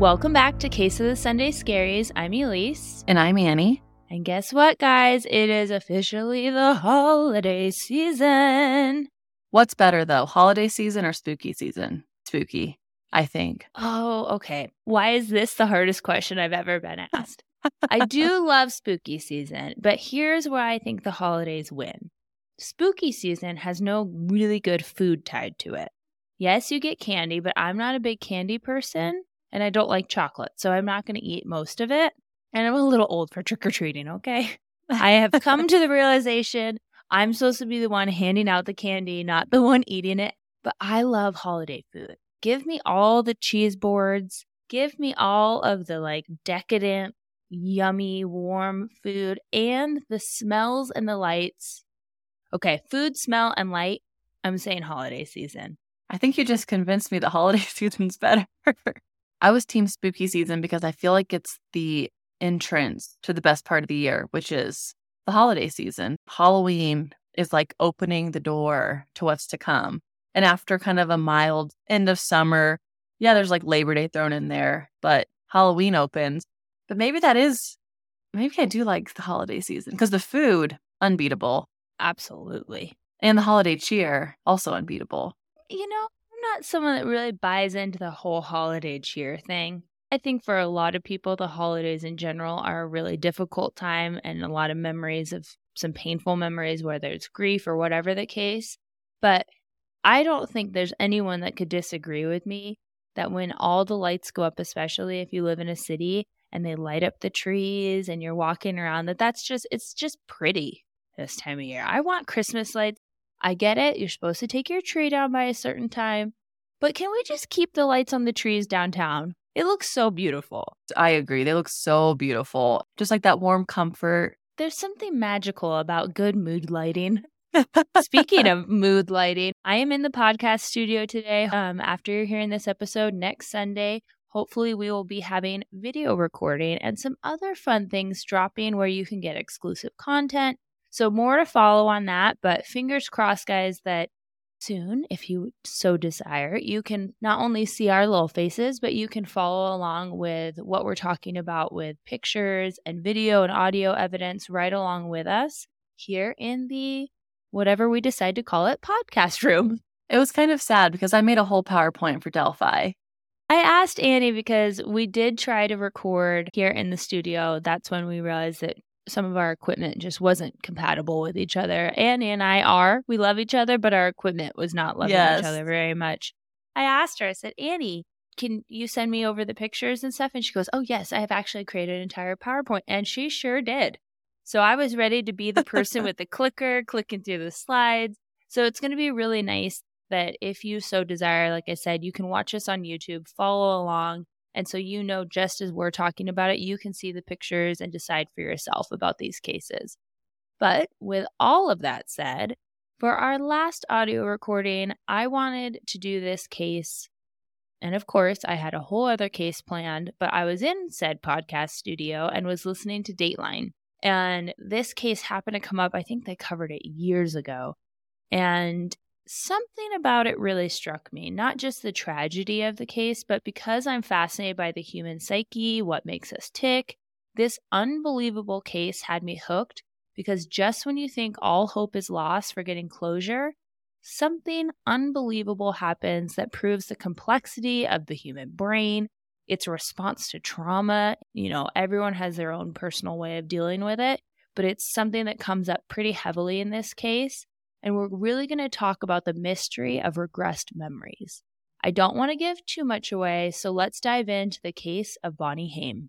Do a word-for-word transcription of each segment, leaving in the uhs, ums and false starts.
Welcome back to Case of the Sunday Scaries. I'm Elise. And I'm Annie. And guess what, guys? It is officially the holiday season. What's better, though? Holiday season or spooky season? Spooky, I think. Oh, okay. Why is this the hardest question I've ever been asked? I do love spooky season, but here's where I think the holidays win. Spooky season has no really good food tied to it. Yes, you get candy, but I'm not a big candy person, and I don't like chocolate, so I'm not going to eat most of it. And I'm a little old for trick-or-treating, okay? I have come to the realization I'm supposed to be the one handing out the candy, not the one eating it. But I love holiday food. Give me all the cheese boards. Give me all of the like decadent, yummy, warm food and the smells and the lights. Okay, food, smell, and light. I'm saying holiday season. I think you just convinced me the holiday season's better. I was team spooky season because I feel like it's the entrance to the best part of the year, which is the holiday season. Halloween is like opening the door to what's to come. And after kind of a mild end of summer, yeah, there's like Labor Day thrown in there, but Halloween opens. But maybe that is, maybe I do like the holiday season because the food, unbeatable. Absolutely. And the holiday cheer, also unbeatable. You know, I'm not someone that really buys into the whole holiday cheer thing. I think for a lot of people, the holidays in general are a really difficult time and a lot of memories of some painful memories, whether it's grief or whatever the case. But I don't think there's anyone that could disagree with me that when all the lights go up, especially if you live in a city and they light up the trees and you're walking around, that that's just, it's just pretty this time of year. I want Christmas lights. I get it. You're supposed to take your tree down by a certain time. But can we just keep the lights on the trees downtown? It looks so beautiful. I agree. They look so beautiful. Just like that warm comfort. There's something magical about good mood lighting. Speaking of mood lighting, I am in the podcast studio today. Um, after you're hearing this episode next Sunday, hopefully we will be having video recording and some other fun things dropping where you can get exclusive content. So more to follow on that, but fingers crossed, guys, that soon, if you so desire, you can not only see our little faces, but you can follow along with what we're talking about with pictures and video and audio evidence right along with us here in the, whatever we decide to call it, podcast room. It was kind of sad because I made a whole PowerPoint for Delphi. I asked Annie because we did try to record here in the studio. That's when we realized that some of our equipment just wasn't compatible with each other. Annie and I are. We love each other, but our equipment was not loving yes. each other very much. I asked her, I said, Annie, can you send me over the pictures and stuff? And she goes, oh, yes, I have actually created an entire PowerPoint. And she sure did. So I was ready to be the person with the clicker, clicking through the slides. So it's going to be really nice that if you so desire, like I said, you can watch us on YouTube, follow along. And so you know, just as we're talking about it, you can see the pictures and decide for yourself about these cases. But with all of that said, for our last audio recording, I wanted to do this case. And of course, I had a whole other case planned, but I was in said podcast studio and was listening to Dateline. And this case happened to come up. I think they covered it years ago. And something about it really struck me, not just the tragedy of the case, but because I'm fascinated by the human psyche, what makes us tick, this unbelievable case had me hooked because just when you think all hope is lost for getting closure, something unbelievable happens that proves the complexity of the human brain, its response to trauma. You know, everyone has their own personal way of dealing with it, but it's something that comes up pretty heavily in this case. And we're really going to talk about the mystery of regressed memories. I don't want to give too much away, so let's dive into the case of Bonnie Haim.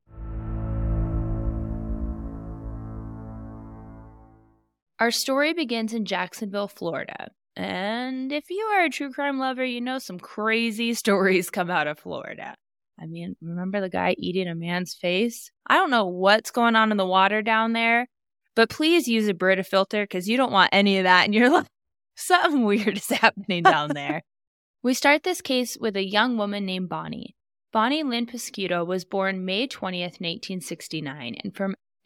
Our story begins in Jacksonville, Florida. And if you are a true crime lover, you know some crazy stories come out of Florida. I mean, remember the guy eating a man's face? I don't know what's going on in the water down there. But please use a Brita filter because you don't want any of that in your life. Something weird is happening down there. We start this case with a young woman named Bonnie. Bonnie Lynn Pescuto was born May twentieth, nineteen sixty-nine, and from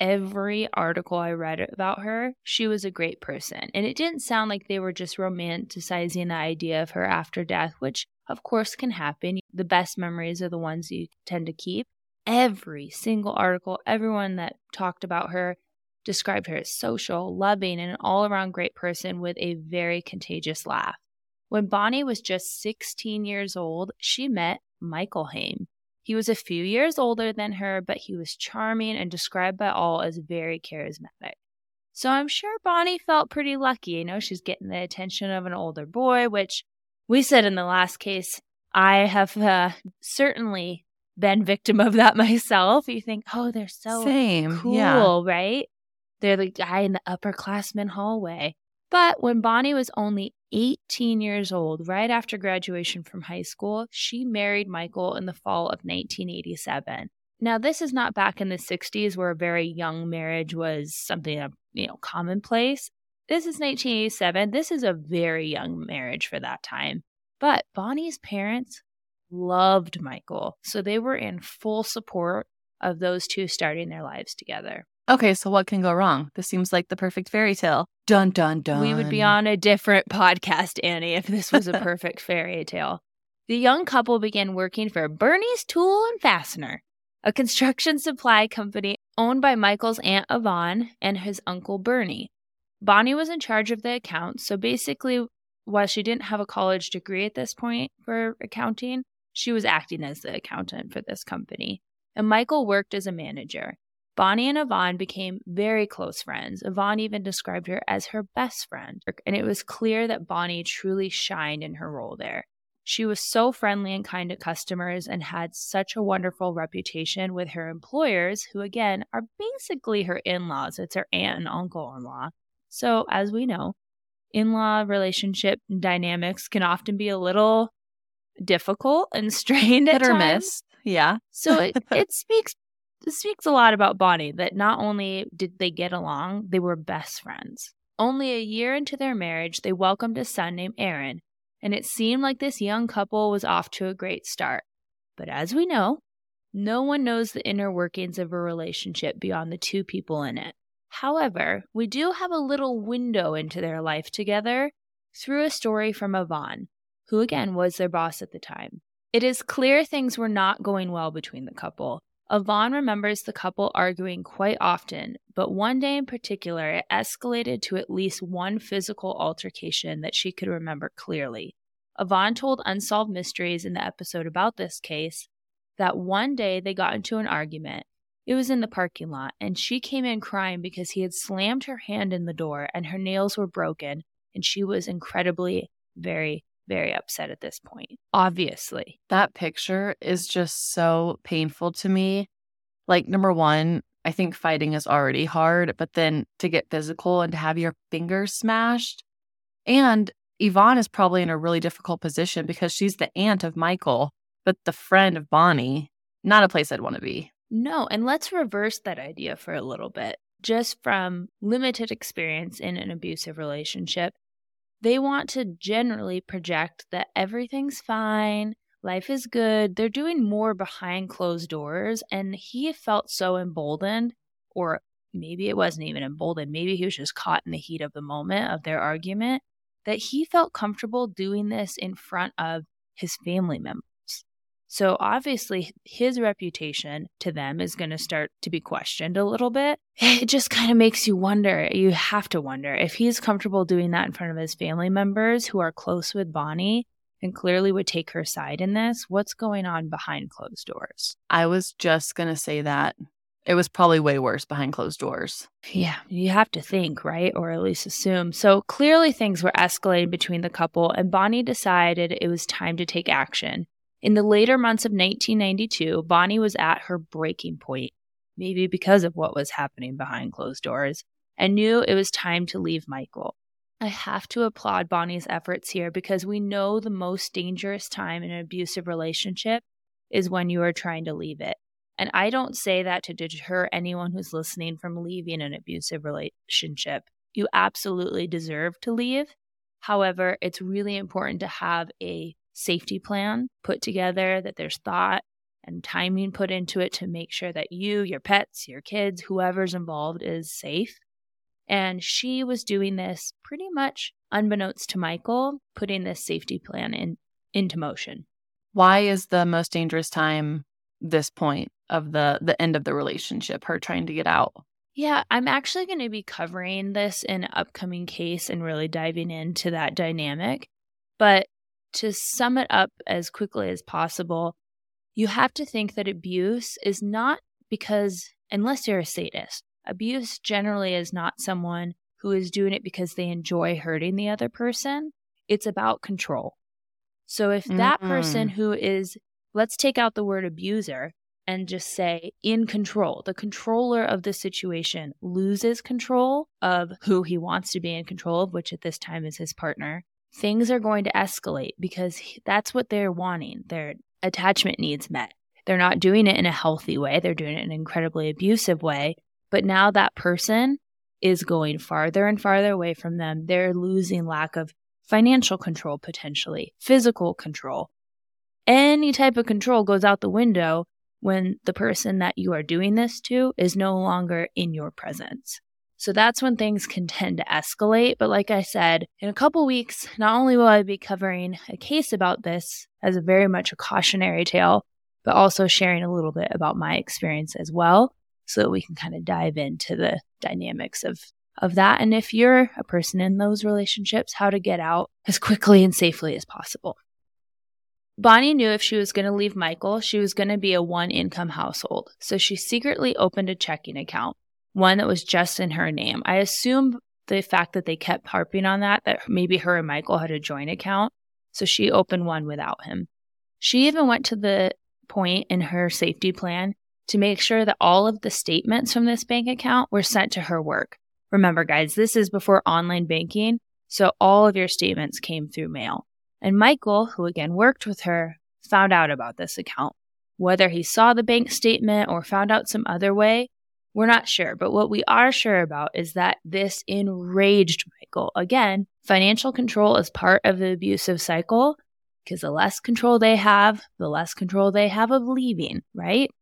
every article I read about her, she was a great person. And it didn't sound like they were just romanticizing the idea of her after death, which of course can happen. The best memories are the ones you tend to keep. Every single article, everyone that talked about her described her as social, loving, and an all-around great person with a very contagious laugh. When Bonnie was just sixteen years old, she met Michael Haim. He was a few years older than her, but he was charming and described by all as very charismatic. So I'm sure Bonnie felt pretty lucky. You know, she's getting the attention of an older boy, which we said in the last case, I have uh, certainly been victim of that myself. You think, oh, they're so Same, cool, yeah. right? They're the guy in the upperclassman hallway. But when Bonnie was only eighteen years old, right after graduation from high school, she married Michael in the fall of nineteen eighty-seven. Now, this is not back in the sixties where a very young marriage was something, you know, commonplace. This is nineteen eighty-seven. This is a very young marriage for that time. But Bonnie's parents loved Michael, so they were in full support of those two starting their lives together. Okay, so what can go wrong? This seems like the perfect fairy tale. Dun, dun, dun. We would be on a different podcast, Annie, if this was a perfect fairy tale. The young couple began working for Bernie's Tool and Fastener, a construction supply company owned by Michael's Aunt Yvonne and his Uncle Bernie. Bonnie was in charge of the accounts, so basically, while she didn't have a college degree at this point for accounting, she was acting as the accountant for this company. And Michael worked as a manager. Bonnie and Yvonne became very close friends. Yvonne even described her as her best friend. And it was clear that Bonnie truly shined in her role there. She was so friendly and kind to customers and had such a wonderful reputation with her employers, who again are basically her in-laws. It's her aunt and uncle-in-law. So as we know, in-law relationship dynamics can often be a little difficult and strained at Hit or times. miss, yeah. So it, it speaks it speaks a lot about Bonnie that not only did they get along, they were best friends. Only a year into their marriage, they welcomed a son named Aaron, and it seemed like this young couple was off to a great start. But as we know, no one knows the inner workings of a relationship beyond the two people in it. However, we do have a little window into their life together through a story from Yvonne, who again was their boss at the time. It is clear things were not going well between the couple. Yvonne remembers the couple arguing quite often, but one day in particular, it escalated to at least one physical altercation that she could remember clearly. Yvonne told Unsolved Mysteries in the episode about this case that one day they got into an argument. It was in the parking lot, and she came in crying because he had slammed her hand in the door and her nails were broken, and she was incredibly, very, very upset at this point, obviously. That picture is just so painful to me. Like, number one, I think fighting is already hard, but then to get physical and to have your fingers smashed. And Yvonne is probably in a really difficult position because she's the aunt of Michael, but the friend of Bonnie. Not a place I'd want to be. No, and let's reverse that idea for a little bit. Just from limited experience in an abusive relationship, they want to generally project that everything's fine, life is good. They're doing more behind closed doors, and he felt so emboldened, or maybe it wasn't even emboldened. Maybe he was just caught in the heat of the moment of their argument, that he felt comfortable doing this in front of his family members. So obviously his reputation to them is going to start to be questioned a little bit. It just kind of makes you wonder, you have to wonder, if he's comfortable doing that in front of his family members who are close with Bonnie and clearly would take her side in this, what's going on behind closed doors? I was just going to say that. It was probably way worse behind closed doors. Yeah, you have to think, right? Or at least assume. So clearly things were escalating between the couple, and Bonnie decided it was time to take action. In the later months of nineteen ninety-two, Bonnie was at her breaking point, maybe because of what was happening behind closed doors, and knew it was time to leave Michael. I have to applaud Bonnie's efforts here because we know the most dangerous time in an abusive relationship is when you are trying to leave it. And I don't say that to deter anyone who's listening from leaving an abusive relationship. You absolutely deserve to leave. However, it's really important to have a safety plan put together, that there's thought and timing put into it to make sure that you, your pets, your kids, whoever's involved is safe. And she was doing this pretty much unbeknownst to Michael, putting this safety plan in, into motion. Why is the most dangerous time this point of the, the end of the relationship, her trying to get out? Yeah, I'm actually going to be covering this in an upcoming case and really diving into that dynamic. But to sum it up as quickly as possible, you have to think that abuse is not because, unless you're a sadist, abuse generally is not someone who is doing it because they enjoy hurting the other person. It's about control. So if that mm-hmm. person who is, let's take out the word abuser and just say in control, the controller of the situation loses control of who he wants to be in control of, which at this time is his partner, things are going to escalate because he, that's what they're wanting. Their attachment needs met. They're not doing it in a healthy way. They're doing it in an incredibly abusive way. But now that person is going farther and farther away from them. They're losing lack of financial control, potentially, physical control. Any type of control goes out the window when the person that you are doing this to is no longer in your presence. So that's when things can tend to escalate. But like I said, in a couple weeks, not only will I be covering a case about this as a very much a cautionary tale, but also sharing a little bit about my experience as well, so that we can kind of dive into the dynamics of, of that. And if you're a person in those relationships, how to get out as quickly and safely as possible. Bonnie knew if she was going to leave Michael, she was going to be a one-income household. So she secretly opened a checking account, one that was just in her name. I assume the fact that they kept harping on that, that maybe her and Michael had a joint account. So she opened one without him. She even went to the point in her safety plan to make sure that all of the statements from this bank account were sent to her work. Remember, guys, this is before online banking, so all of your statements came through mail. And Michael, who again worked with her, found out about this account. Whether he saw the bank statement or found out some other way, we're not sure. But what we are sure about is that this enraged Michael. Again, financial control is part of the abusive cycle, because the less control they have, the less control they have of leaving, right?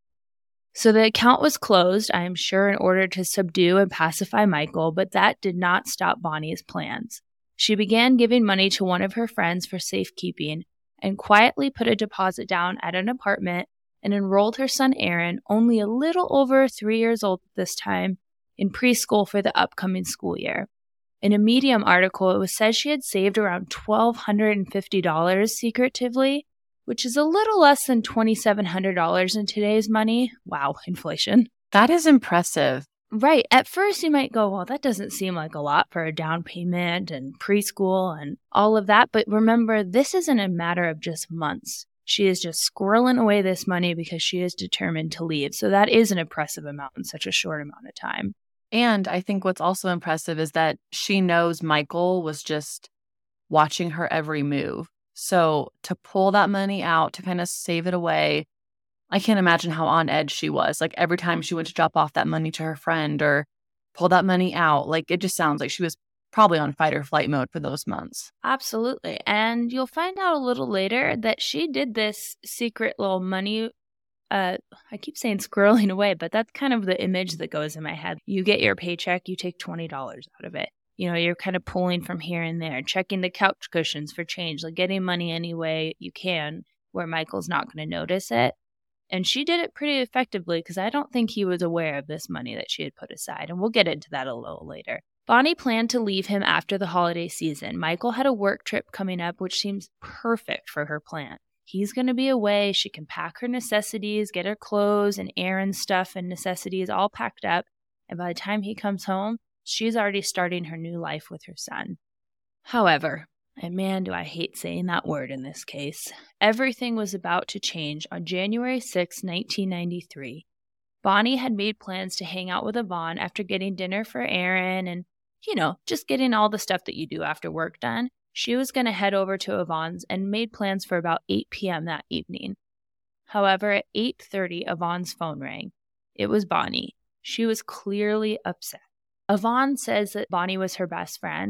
So the account was closed, I am sure, in order to subdue and pacify Michael, but that did not stop Bonnie's plans. She began giving money to one of her friends for safekeeping and quietly put a deposit down at an apartment and enrolled her son Aaron, only a little over three years old at this time, in preschool for the upcoming school year. In a Medium article, it was said she had saved around one thousand two hundred fifty dollars secretively, which is a little less than two thousand seven hundred dollars in today's money. Wow, inflation. That is impressive. Right. At first, you might go, well, that doesn't seem like a lot for a down payment and preschool and all of that. But remember, this isn't a matter of just months. She is just squirreling away this money because she is determined to leave. So that is an impressive amount in such a short amount of time. And I think what's also impressive is that she knows Michael was just watching her every move. So to pull that money out, to kind of save it away, I can't imagine how on edge she was. Like every time she went to drop off that money to her friend or pull that money out, like it just sounds like she was probably on fight or flight mode for those months. Absolutely. And you'll find out a little later that she did this secret little money. Uh, I keep saying squirreling away, but that's kind of the image that goes in my head. You get your paycheck, you take twenty dollars out of it. You know, you're kind of pulling from here and there, checking the couch cushions for change, like getting money any way you can where Michael's not going to notice it. And she did it pretty effectively because I don't think he was aware of this money that she had put aside. And we'll get into that a little later. Bonnie planned to leave him after the holiday season. Michael had a work trip coming up, which seems perfect for her plan. He's going to be away. She can pack her necessities, get her clothes and errand stuff and necessities all packed up. And by the time he comes home, she's already starting her new life with her son. However, and man, do I hate saying that word in this case, everything was about to change on January sixth, nineteen ninety-three. Bonnie had made plans to hang out with Yvonne after getting dinner for Aaron and, you know, just getting all the stuff that you do after work done. She was going to head over to Yvonne's and made plans for about eight p.m. that evening. However, at eight thirty, Yvonne's phone rang. It was Bonnie. She was clearly upset. Yvonne says that Bonnie was her best friend.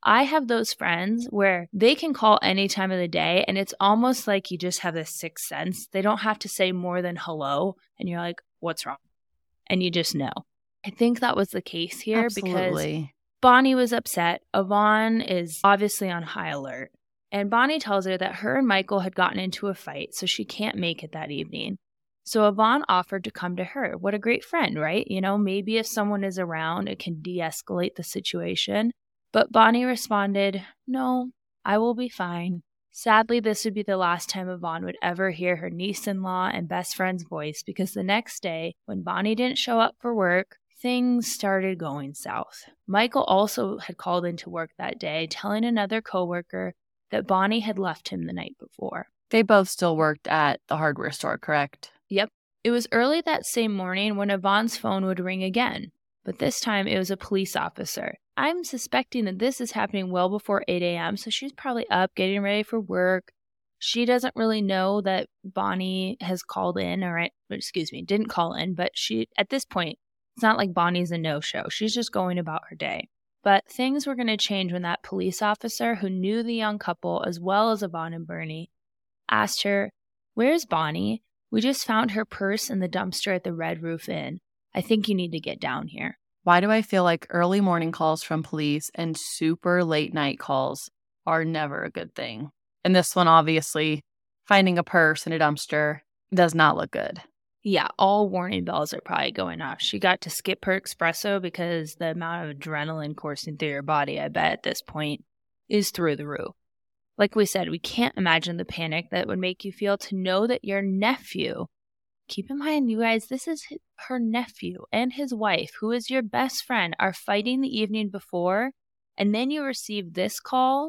I have those friends where they can call any time of the day and it's almost like you just have this sixth sense. They don't have to say more than hello and you're like, what's wrong? And you just know. I think that was the case here Absolutely. because Bonnie was upset. Yvonne is obviously on high alert. And Bonnie tells her that her and Michael had gotten into a fight, so she can't make it that evening. So Yvonne offered to come to her. What a great friend, right? You know, maybe if someone is around, it can de-escalate the situation. But Bonnie responded, no, I will be fine. Sadly, this would be the last time Yvonne would ever hear her niece-in-law and best friend's voice because the next day, when Bonnie didn't show up for work, things started going south. Michael also had called into work that day, telling another coworker that Bonnie had left him the night before. They both still worked at the hardware store, correct? Yep. It was early that same morning when Yvonne's phone would ring again, but this time it was a police officer. I'm suspecting that this is happening well before eight a.m., so she's probably up getting ready for work. She doesn't really know that Bonnie has called in, or excuse me, didn't call in, but she, at this point, it's not like Bonnie's a no-show. She's just going about her day. But things were going to change when that police officer who knew the young couple as well as Yvonne and Bernie asked her, where's Bonnie? We just found her purse in the dumpster at the Red Roof Inn. I think you need to get down here. Why do I feel like early morning calls from police and super late night calls are never a good thing? And this one, obviously, finding a purse in a dumpster does not look good. Yeah, all warning bells are probably going off. She got to skip her espresso because the amount of adrenaline coursing through your body, I bet at this point, is through the roof. Like we said, we can't imagine the panic that would make you feel to know that your nephew, keep in mind, you guys, this is her nephew and his wife, who is your best friend, are fighting the evening before, and then you receive this call.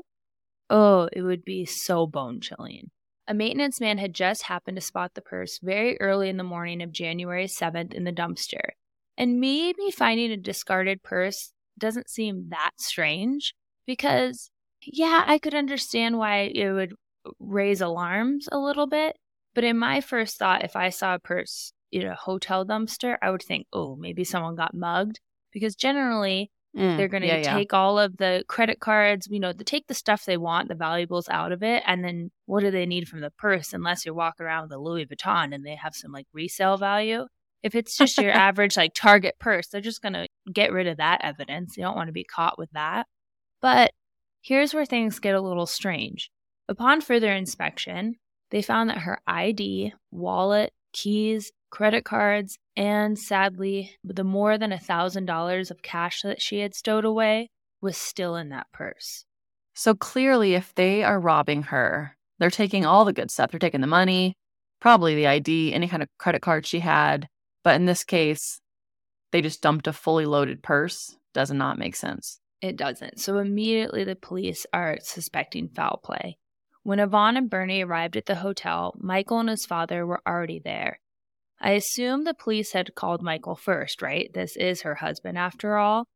Oh, it would be so bone-chilling. A maintenance man had just happened to spot the purse very early in the morning of January seventh in the dumpster. And maybe finding a discarded purse doesn't seem that strange because, yeah, I could understand why it would raise alarms a little bit. But in my first thought, if I saw a purse in a hotel dumpster, I would think, oh, maybe someone got mugged. Because generally, mm, they're going to yeah, take yeah. all of the credit cards, you know, they take the stuff they want, the valuables out of it. And then what do they need from the purse unless you're walking around with a Louis Vuitton and they have some like resale value? If it's just your average like Target purse, they're just going to get rid of that evidence. You don't want to be caught with that. But here's where things get a little strange. Upon further inspection, they found that her I D, wallet, keys, credit cards, and sadly, the more than one thousand dollars of cash that she had stowed away was still in that purse. So clearly, if they are robbing her, they're taking all the good stuff. They're taking the money, probably the I D, any kind of credit card she had. But in this case, they just dumped a fully loaded purse. Does not make sense. It doesn't. So immediately the police are suspecting foul play. When Yvonne and Bernie arrived at the hotel, Michael and his father were already there. I assume the police had called Michael first, right? This is her husband after all.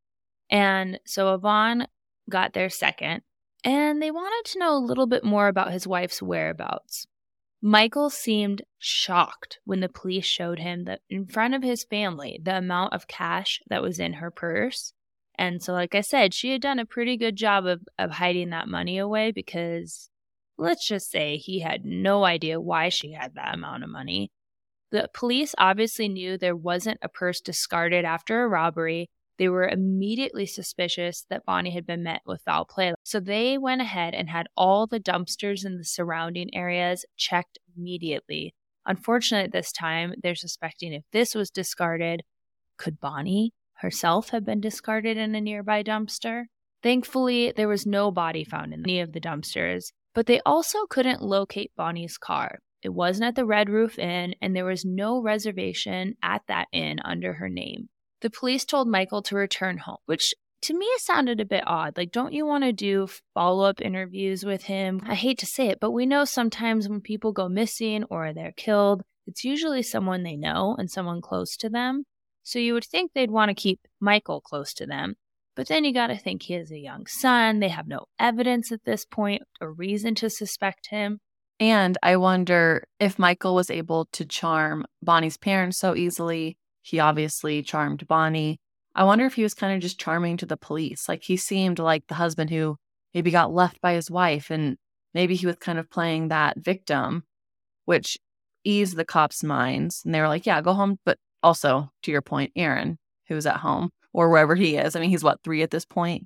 And so Yvonne got there second, and they wanted to know a little bit more about his wife's whereabouts. Michael seemed shocked when the police showed him that in front of his family, the amount of cash that was in her purse. And so, like I said, she had done a pretty good job of, of hiding that money away because let's just say he had no idea why she had that amount of money. The police obviously knew there wasn't a purse discarded after a robbery. They were immediately suspicious that Bonnie had been met with foul play. So they went ahead and had all the dumpsters in the surrounding areas checked immediately. Unfortunately, at this time, they're suspecting if this was discarded, could Bonnie herself have been discarded in a nearby dumpster? Thankfully, there was no body found in any of the dumpsters, but they also couldn't locate Bonnie's car. It wasn't at the Red Roof Inn, and there was no reservation at that inn under her name. The police told Michael to return home, which to me sounded a bit odd. Like, don't you want to do follow-up interviews with him? I hate to say it, but we know sometimes when people go missing or they're killed, it's usually someone they know and someone close to them. So you would think they'd want to keep Michael close to them. But then you got to think he has a young son. They have no evidence at this point or reason to suspect him. And I wonder if Michael was able to charm Bonnie's parents so easily. He obviously charmed Bonnie. I wonder if he was kind of just charming to the police. Like, he seemed like the husband who maybe got left by his wife, and maybe he was kind of playing that victim, which eased the cops' minds. And they were like, yeah, go home. But also, to your point, Aaron, who's at home or wherever he is. I mean, he's what, three at this point?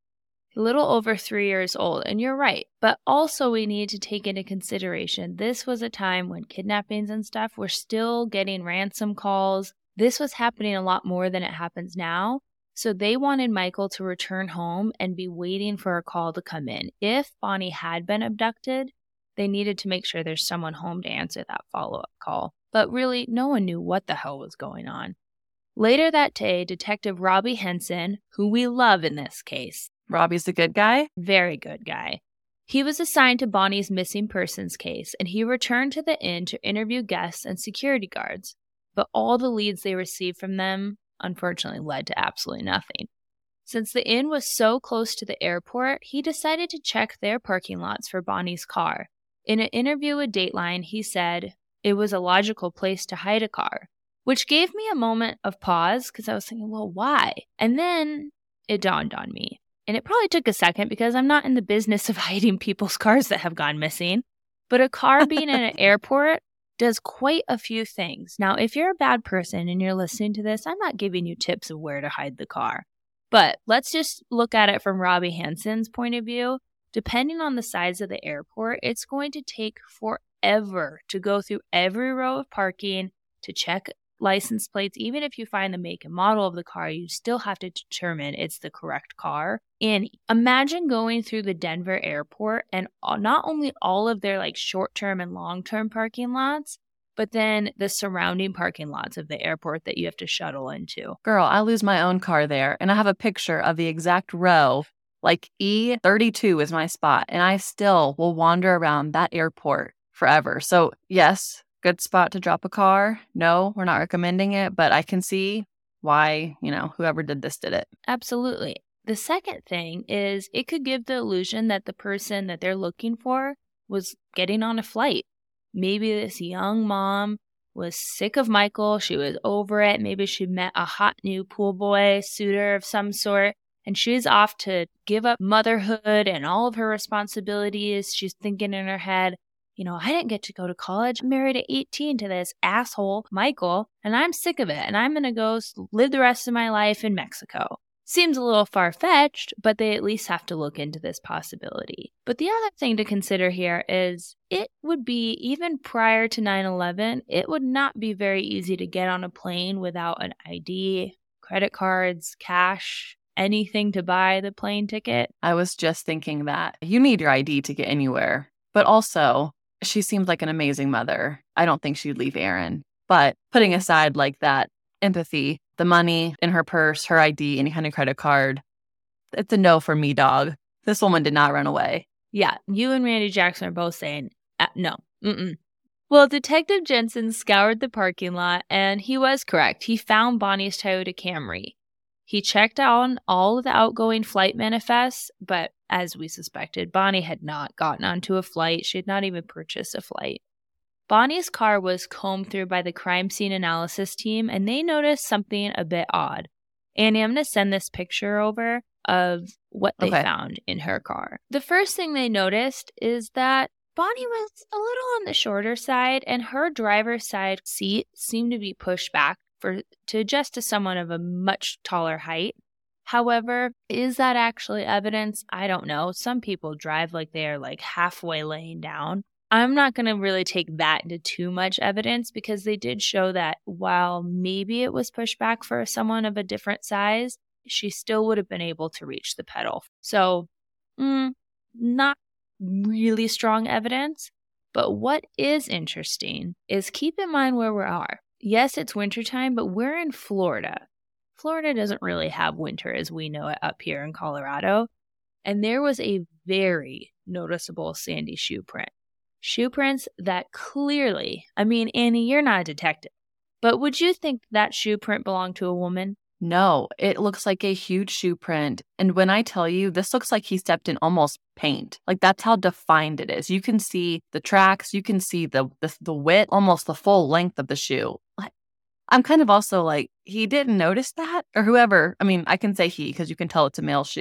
A little over three years old. And you're right. But also we need to take into consideration this was a time when kidnappings and stuff were still getting ransom calls. This was happening a lot more than it happens now. So they wanted Michael to return home and be waiting for a call to come in. If Bonnie had been abducted, they needed to make sure there's someone home to answer that follow-up call. But really, no one knew what the hell was going on. Later that day, Detective Robbie Henson, who we love in this case. Robbie's the good guy? Very good guy. He was assigned to Bonnie's missing persons case, and he returned to the inn to interview guests and security guards. But all the leads they received from them, unfortunately, led to absolutely nothing. Since the inn was so close to the airport, he decided to check their parking lots for Bonnie's car. In an interview with Dateline, he said it was a logical place to hide a car, which gave me a moment of pause because I was thinking, well, why? And then it dawned on me. And it probably took a second because I'm not in the business of hiding people's cars that have gone missing. But a car being in an airport does quite a few things. Now, if you're a bad person and you're listening to this, I'm not giving you tips of where to hide the car. But let's just look at it from Robbie Henson's point of view. Depending on the size of the airport, it's going to take forever to go through every row of parking to check license plates. Even if you find the make and model of the car, you still have to determine it's the correct car. And imagine going through the Denver airport and not only all of their like short-term and long-term parking lots, but then the surrounding parking lots of the airport that you have to shuttle into. Girl, I lose my own car there, and I have a picture of the exact row. Like E thirty-two is my spot, and I still will wander around that airport forever. So yes, good spot to drop a car. No, we're not recommending it, but I can see why, you know, whoever did this did it. Absolutely. The second thing is it could give the illusion that the person that they're looking for was getting on a flight. Maybe this young mom was sick of Michael. She was over it. Maybe she met a hot new pool boy suitor of some sort, and she's off to give up motherhood and all of her responsibilities. She's thinking in her head, you know, I didn't get to go to college. I'm married at eighteen to this asshole, Michael, and I'm sick of it. And I'm going to go live the rest of my life in Mexico. Seems a little far-fetched, but they at least have to look into this possibility. But the other thing to consider here is it would be, even prior to nine eleven, it would not be very easy to get on a plane without an I D, credit cards, cash, anything to buy the plane ticket. I was just thinking that. You need your I D to get anywhere. But also, she seems like an amazing mother. I don't think she'd leave Aaron. But putting aside like that empathy, the money in her purse, her I D, any kind of credit card, it's a no for me, dog. This woman did not run away. Yeah, you and Randy Jackson are both saying uh, no. Mm-mm. Well, Detective Jensen scoured the parking lot, and he was correct. He found Bonnie's Toyota Camry. He checked on all of the outgoing flight manifests, but as we suspected, Bonnie had not gotten onto a flight. She had not even purchased a flight. Bonnie's car was combed through by the crime scene analysis team, and they noticed something a bit odd. Annie, I'm going to send this picture over of what they okay. found in her car. The first thing they noticed is that Bonnie was a little on the shorter side, and her driver's side seat seemed to be pushed back for to adjust to someone of a much taller height. However, is that actually evidence? I don't know. Some people drive like they are like halfway laying down. I'm not going to really take that into too much evidence because they did show that while maybe it was pushed back for someone of a different size, she still would have been able to reach the pedal. So, mm, not really strong evidence. But what is interesting is keep in mind where we are. Yes, it's wintertime, but we're in Florida. Florida doesn't really have winter as we know it up here in Colorado. And there was a very noticeable sandy shoe print. Shoe prints that clearly, I mean, Annie, you're not a detective, but would you think that shoe print belonged to a woman? No, it looks like a huge shoe print. And when I tell you, this looks like he stepped in almost paint. Like that's how defined it is. You can see the tracks, you can see the the, the width, almost the full length of the shoe. I'm kind of also like, he didn't notice that? Or whoever, I mean, I can say he because you can tell it's a male shoe.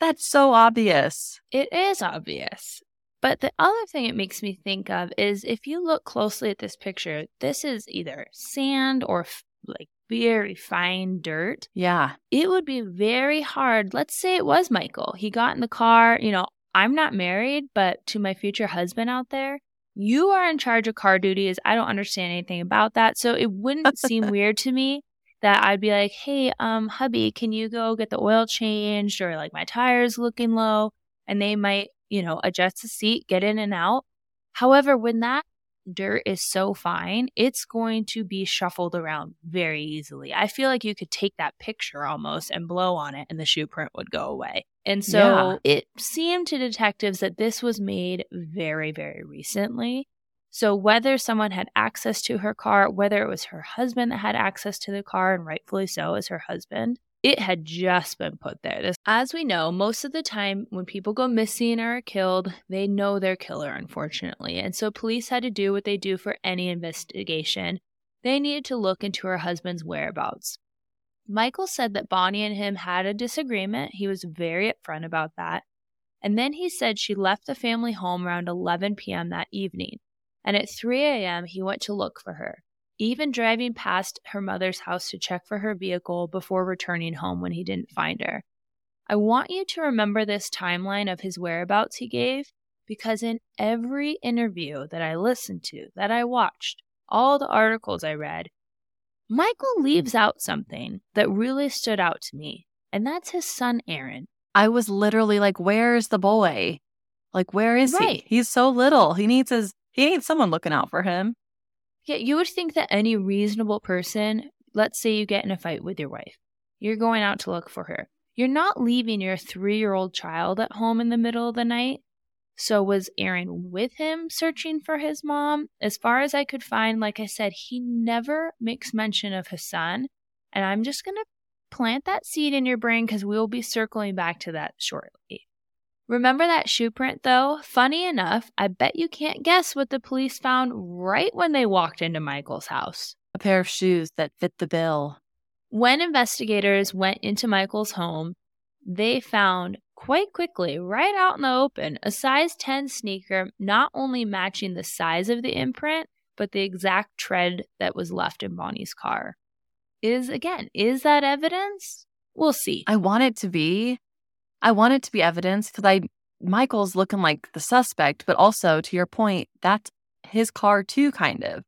That's so obvious. It is obvious. But the other thing it makes me think of is if you look closely at this picture, this is either sand or f- like very fine dirt. Yeah. It would be very hard. Let's say it was Michael. He got in the car. You know, I'm not married, but to my future husband out there, you are in charge of car duties. I don't understand anything about that. So it wouldn't seem weird to me that I'd be like, hey, um, hubby, can you go get the oil changed, or like my tire's looking low? And they might, you know, adjust the seat, get in and out. However, when that dirt is so fine, it's going to be shuffled around very easily. I feel like you could take that picture almost and blow on it and the shoe print would go away. And so yeah. It seemed to detectives that this was made very, very recently. So whether someone had access to her car, whether it was her husband that had access to the car, and rightfully so as her husband, it had just been put there. This, as we know, most of the time when people go missing or are killed, they know their killer, unfortunately. And so police had to do what they do for any investigation. They needed to look into her husband's whereabouts. Michael said that Bonnie and him had a disagreement. He was very upfront about that. And then he said she left the family home around eleven p.m. that evening. And at three a.m., he went to look for her, even driving past her mother's house to check for her vehicle before returning home when he didn't find her. I want you to remember this timeline of his whereabouts he gave, because in every interview that I listened to, that I watched, all the articles I read, Michael leaves out something that really stood out to me, and that's his son, Aaron. I was literally like, where's the boy? Like, where is right. he? He's so little. He needs his, he needs someone looking out for him. Yeah, you would think that any reasonable person, let's say you get in a fight with your wife, you're going out to look for her. You're not leaving your three-year-old child at home in the middle of the night. So was Aaron with him searching for his mom? As far as I could find, like I said, he never makes mention of his son. And I'm just going to plant that seed in your brain because we'll be circling back to that shortly. Remember that shoe print, though? Funny enough, I bet you can't guess what the police found right when they walked into Michael's house. A pair of shoes that fit the bill. When investigators went into Michael's home, they found quite quickly, right out in the open, a size ten sneaker not only matching the size of the imprint, but the exact tread that was left in Bonnie's car. Is, again, is that evidence? We'll see. I want it to be. I want it to be evidence because I Michael's looking like the suspect, but also, to your point, that's his car too, kind of.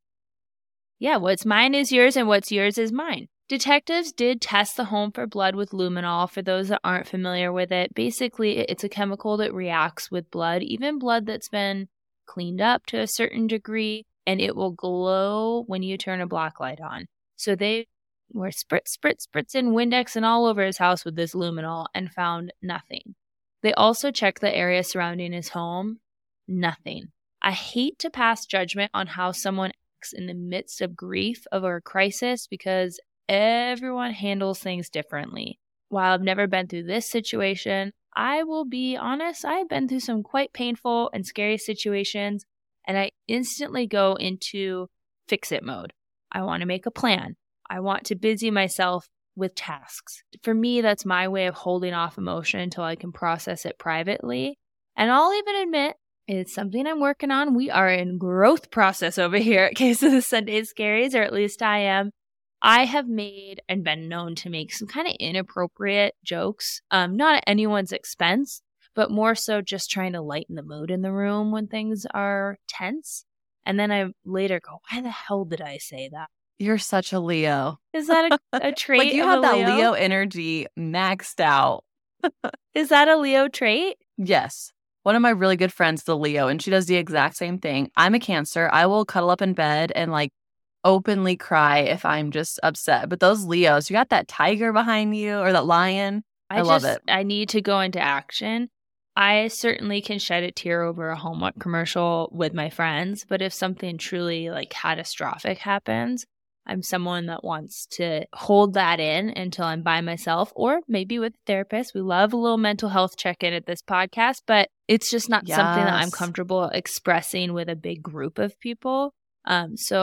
Yeah, what's mine is yours and what's yours is mine. Detectives did test the home for blood with luminol. For those that aren't familiar with it, basically it's a chemical that reacts with blood, even blood that's been cleaned up to a certain degree, and it will glow when you turn a black light on. So they were spritz, spritz, spritzing Windex and all over his house with this luminol and found nothing. They also checked the area surrounding his home. Nothing. I hate to pass judgment on how someone acts in the midst of grief or a crisis because everyone handles things differently. While I've never been through this situation, I will be honest, I've been through some quite painful and scary situations, and I instantly go into fix-it mode. I want to make a plan. I want to busy myself with tasks. For me, that's my way of holding off emotion until I can process it privately. And I'll even admit, it's something I'm working on. We are in growth process over here at Case of the Sunday Scaries, or at least I am. I have made and been known to make some kind of inappropriate jokes, um, not at anyone's expense, but more so just trying to lighten the mood in the room when things are tense. And then I later go, why the hell did I say that? You're such a Leo. Is that a, a trait? Like you of have a that Leo? Leo energy maxed out. Is that a Leo trait? Yes. One of my really good friends is a Leo, and she does the exact same thing. I'm a Cancer. I will cuddle up in bed and like openly cry if I'm just upset. But those Leos, you got that tiger behind you or that lion. I, I just, love it. I need to go into action. I certainly can shed a tear over a Hallmark commercial with my friends, but if something truly like catastrophic happens, I'm someone that wants to hold that in until I'm by myself or maybe with a therapist. We love a little mental health check-in at this podcast, but it's just not yes. something that I'm comfortable expressing with a big group of people. Um, so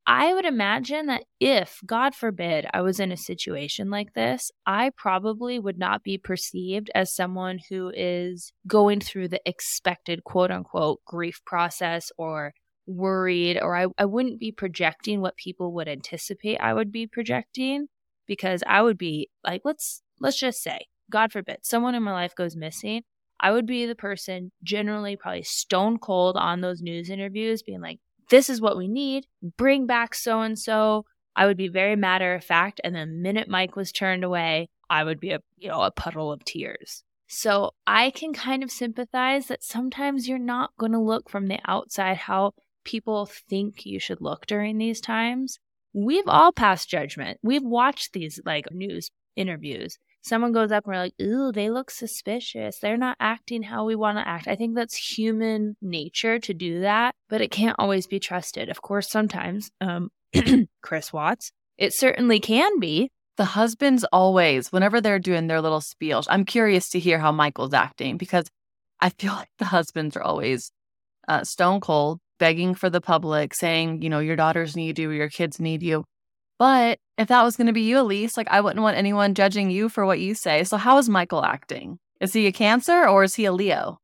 I would imagine that if, God forbid, I was in a situation like this, I probably would not be perceived as someone who is going through the expected quote unquote grief process or worried, or I, I wouldn't be projecting what people would anticipate I would be projecting, because I would be like, let's let's just say, God forbid, someone in my life goes missing. I would be the person generally probably stone cold on those news interviews being like, this is what we need. Bring back so-and-so. I would be very matter of fact. And the minute Mike was turned away, I would be a, you know, a puddle of tears. So I can kind of sympathize that sometimes you're not going to look from the outside how people think you should look during these times. We've all passed judgment. We've watched these like news interviews. Someone goes up and we're like, ooh, they look suspicious. They're not acting how we want to act. I think that's human nature to do that, but it can't always be trusted. Of course, sometimes, um, Chris Watts, it certainly can be. The husbands always, whenever they're doing their little spiel, I'm curious to hear how Michael's acting, because I feel like the husbands are always uh, stone cold, begging for the public, saying, you know, your daughters need you, your kids need you. But if that was going to be you, Elise, like I wouldn't want anyone judging you for what you say. So how is Michael acting? Is he a Cancer or is he a Leo?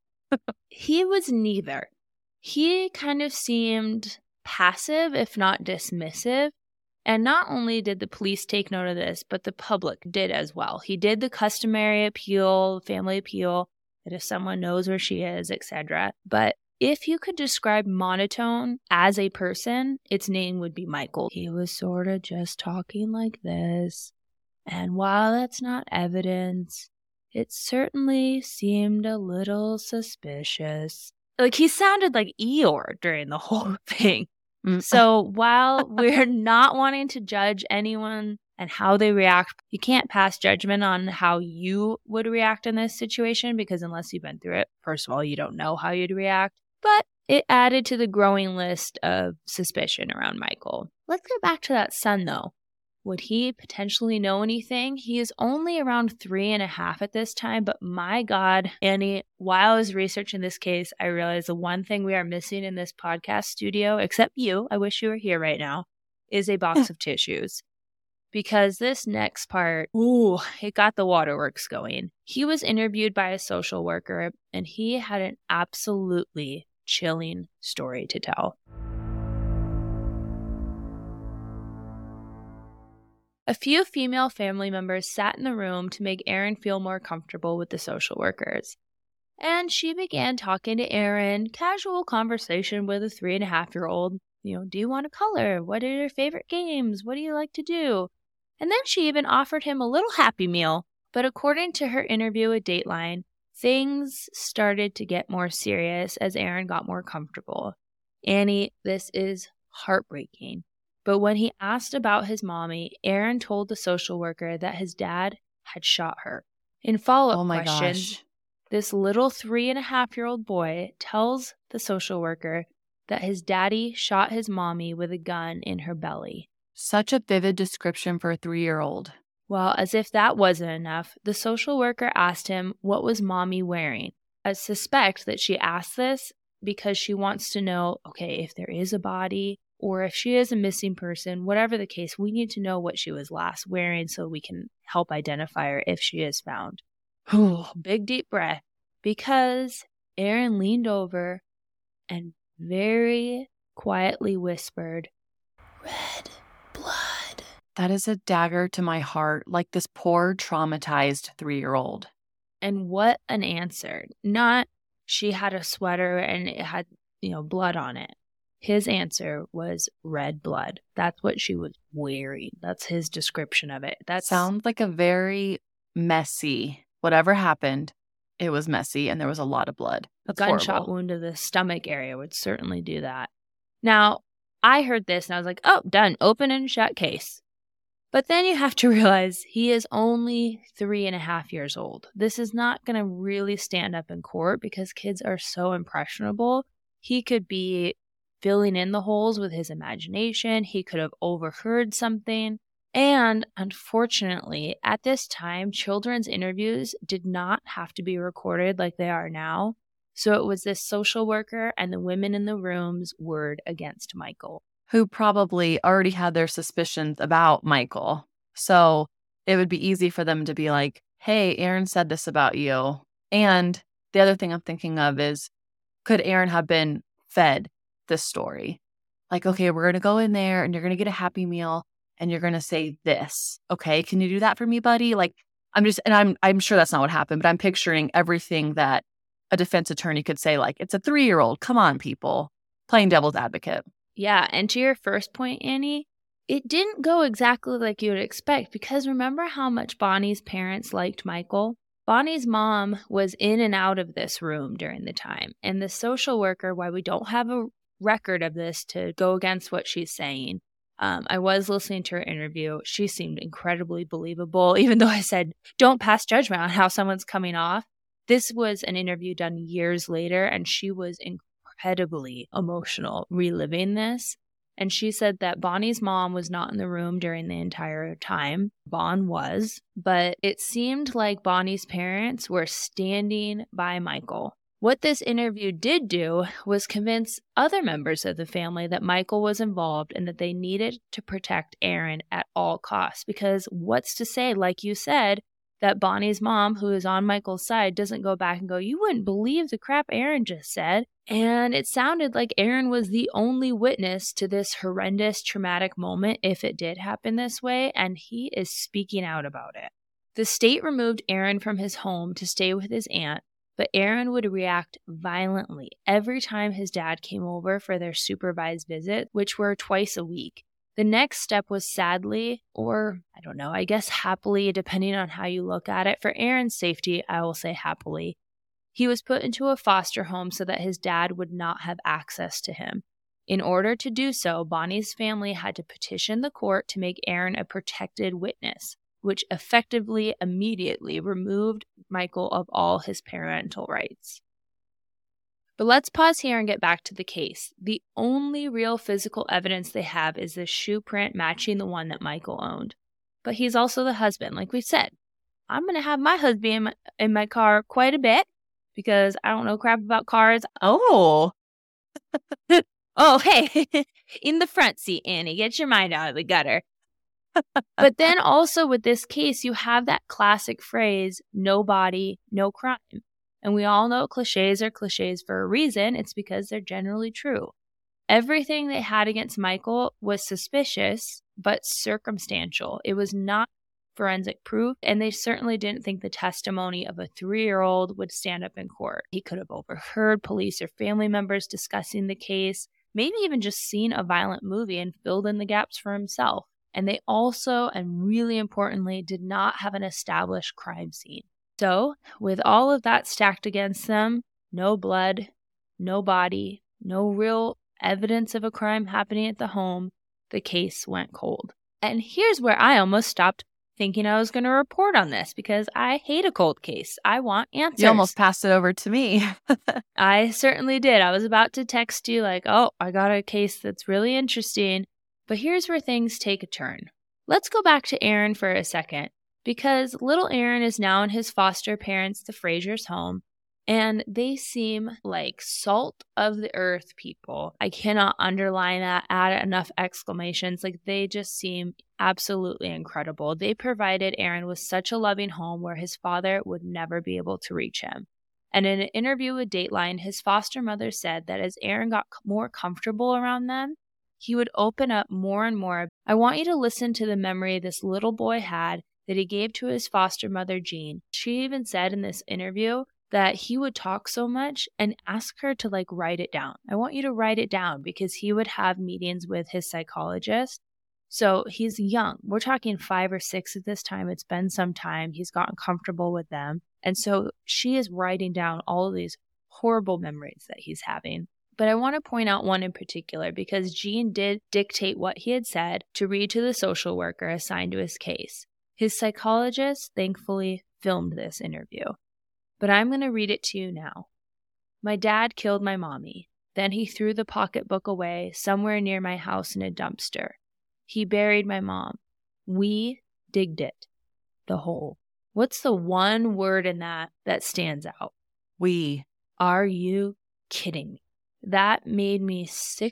He was neither. He kind of seemed passive, if not dismissive. And not only did the police take note of this, but the public did as well. He did the customary appeal, family appeal, that if someone knows where she is, et cetera. But if you could describe Monotone as a person, its name would be Michael. He was sort of just talking like this. And while that's not evidence, it certainly seemed a little suspicious. Like he sounded like Eeyore during the whole thing. Mm. So while we're not wanting to judge anyone and how they react, you can't pass judgment on how you would react in this situation, because unless you've been through it, first of all, you don't know how you'd react. But it added to the growing list of suspicion around Michael. Let's go back to that son, though. Would he potentially know anything? He is only around three and a half at this time, but my God, Annie, while I was researching this case, I realized the one thing we are missing in this podcast studio, except you, I wish you were here right now, is a box of tissues. Because this next part, ooh, it got the waterworks going. He was interviewed by a social worker, and he had an absolutely chilling story to tell. A few female family members sat in the room to make Erin feel more comfortable with the social workers. And she began talking to Erin, casual conversation with a three and a half year old. You know, do you want to color? What are your favorite games? What do you like to do? And then she even offered him a little Happy Meal. But according to her interview with Dateline, things started to get more serious as Erin got more comfortable. Annie, this is heartbreaking. But when he asked about his mommy, Erin told the social worker that his dad had shot her. In follow-up oh my questions, gosh. This little three and a half year old boy tells the social worker that his daddy shot his mommy with a gun in her belly. Such a vivid description for a three-year-old. Well, as if that wasn't enough, the social worker asked him what was mommy wearing. I suspect that she asked this because she wants to know, okay, if there is a body or if she is a missing person, whatever the case, we need to know what she was last wearing so we can help identify her if she is found. Big deep breath, because Erin leaned over and very quietly whispered, "Red blood." That is a dagger to my heart, like this poor traumatized three-year-old. And what an answer. Not she had a sweater and it had, you know, blood on it. His answer was red blood. That's what she was wearing. That's his description of it. That sounds like a very messy, whatever happened, it was messy and there was a lot of blood. That's gunshot horrible. wound to the stomach area would certainly do that. Now, I heard this and I was like, oh, done. Open and shut case. But then you have to realize he is only three and a half years old. This is not going to really stand up in court because kids are so impressionable. He could be filling in the holes with his imagination. He could have overheard something. And unfortunately, at this time, children's interviews did not have to be recorded like they are now. So it was this social worker and the women in the room's word against Michael. who probably already had their suspicions about Michael. So it would be easy for them to be like, hey, Aaron said this about you. And the other thing I'm thinking of is, could Aaron have been fed this story? Like, okay, we're going to go in there and you're going to get a Happy Meal and you're going to say this. Okay, can you do that for me, buddy? Like, I'm just, and I'm I'm sure that's not what happened, but I'm picturing everything that a defense attorney could say, like, it's a three-year-old. Come on, people. Playing devil's advocate. Yeah, and to your first point, Annie, it didn't go exactly like you would expect, because remember how much Bonnie's parents liked Michael? Bonnie's mom was in and out of this room during the time, and the social worker, while we don't have a record of this to go against what she's saying, um, I was listening to her interview. She seemed incredibly believable, even though I said, don't pass judgment on how someone's coming off. This was an interview done years later, and she was incredibly emotional reliving this. And she said that Bonnie's mom was not in the room during the entire time. Bon was, but it seemed like Bonnie's parents were standing by Michael. What this interview did do was convince other members of the family that Michael was involved and that they needed to protect Aaron at all costs. Because what's to say, like you said, that Bonnie's mom, who is on Michael's side, doesn't go back and go, you wouldn't believe the crap Aaron just said. And it sounded like Aaron was the only witness to this horrendous, traumatic moment, if it did happen this way, and he is speaking out about it. The state removed Aaron from his home to stay with his aunt, but Aaron would react violently every time his dad came over for their supervised visit, which were twice a week. The next step was sadly, or I don't know, I guess happily, depending on how you look at it. For Aaron's safety, I will say happily. He was put into a foster home so that his dad would not have access to him. In order to do so, Bonnie's family had to petition the court to make Aaron a protected witness, which effectively immediately removed Michael of all his parental rights. But let's pause here and get back to the case. The only real physical evidence they have is the shoe print matching the one that Michael owned. But he's also the husband, like we said. I'm going to have my husband in my, in my car quite a bit because I don't know crap about cars. Oh. Oh, hey, in the front seat, Annie. Get your mind out of the gutter. But then also with this case, you have that classic phrase, no body, no crime. And we all know cliches are cliches for a reason. It's because they're generally true. Everything they had against Michael was suspicious, but circumstantial. It was not forensic proof, and they certainly didn't think the testimony of a three-year-old would stand up in court. He could have overheard police or family members discussing the case, maybe even just seen a violent movie and filled in the gaps for himself. And they also, and really importantly, did not have an established crime scene. So, with all of that stacked against them, no blood, no body, no real evidence of a crime happening at the home, the case went cold. And here's where I almost stopped thinking I was going to report on this because I hate a cold case. I want answers. You almost passed it over to me. I certainly did. I was about to text you like, oh, I got a case that's really interesting. But here's where things take a turn. Let's go back to Aaron for a second. Because little Aaron is now in his foster parents, the Frasers' home, and they seem like salt of the earth people. I cannot underline that, add enough exclamations. Like, they just seem absolutely incredible. They provided Aaron with such a loving home where his father would never be able to reach him. And in an interview with Dateline, his foster mother said that as Aaron got more comfortable around them, he would open up more and more. I want you to listen to the memory this little boy had that he gave to his foster mother, Jean. She even said in this interview that he would talk so much and ask her to like write it down. I want you to write it down because he would have meetings with his psychologist. So he's young. We're talking five or six at this time. It's been some time. He's gotten comfortable with them. And so she is writing down all of these horrible memories that he's having. But I want to point out one in particular because Jean did dictate what he had said to read to the social worker assigned to his case. His psychologist, thankfully, filmed this interview. But I'm going to read it to you now. My dad killed my mommy. Then he threw the pocketbook away somewhere near my house in a dumpster. He buried my mom. We digged it. The hole. What's the one word in that that stands out? We. Are you kidding me? That made me sick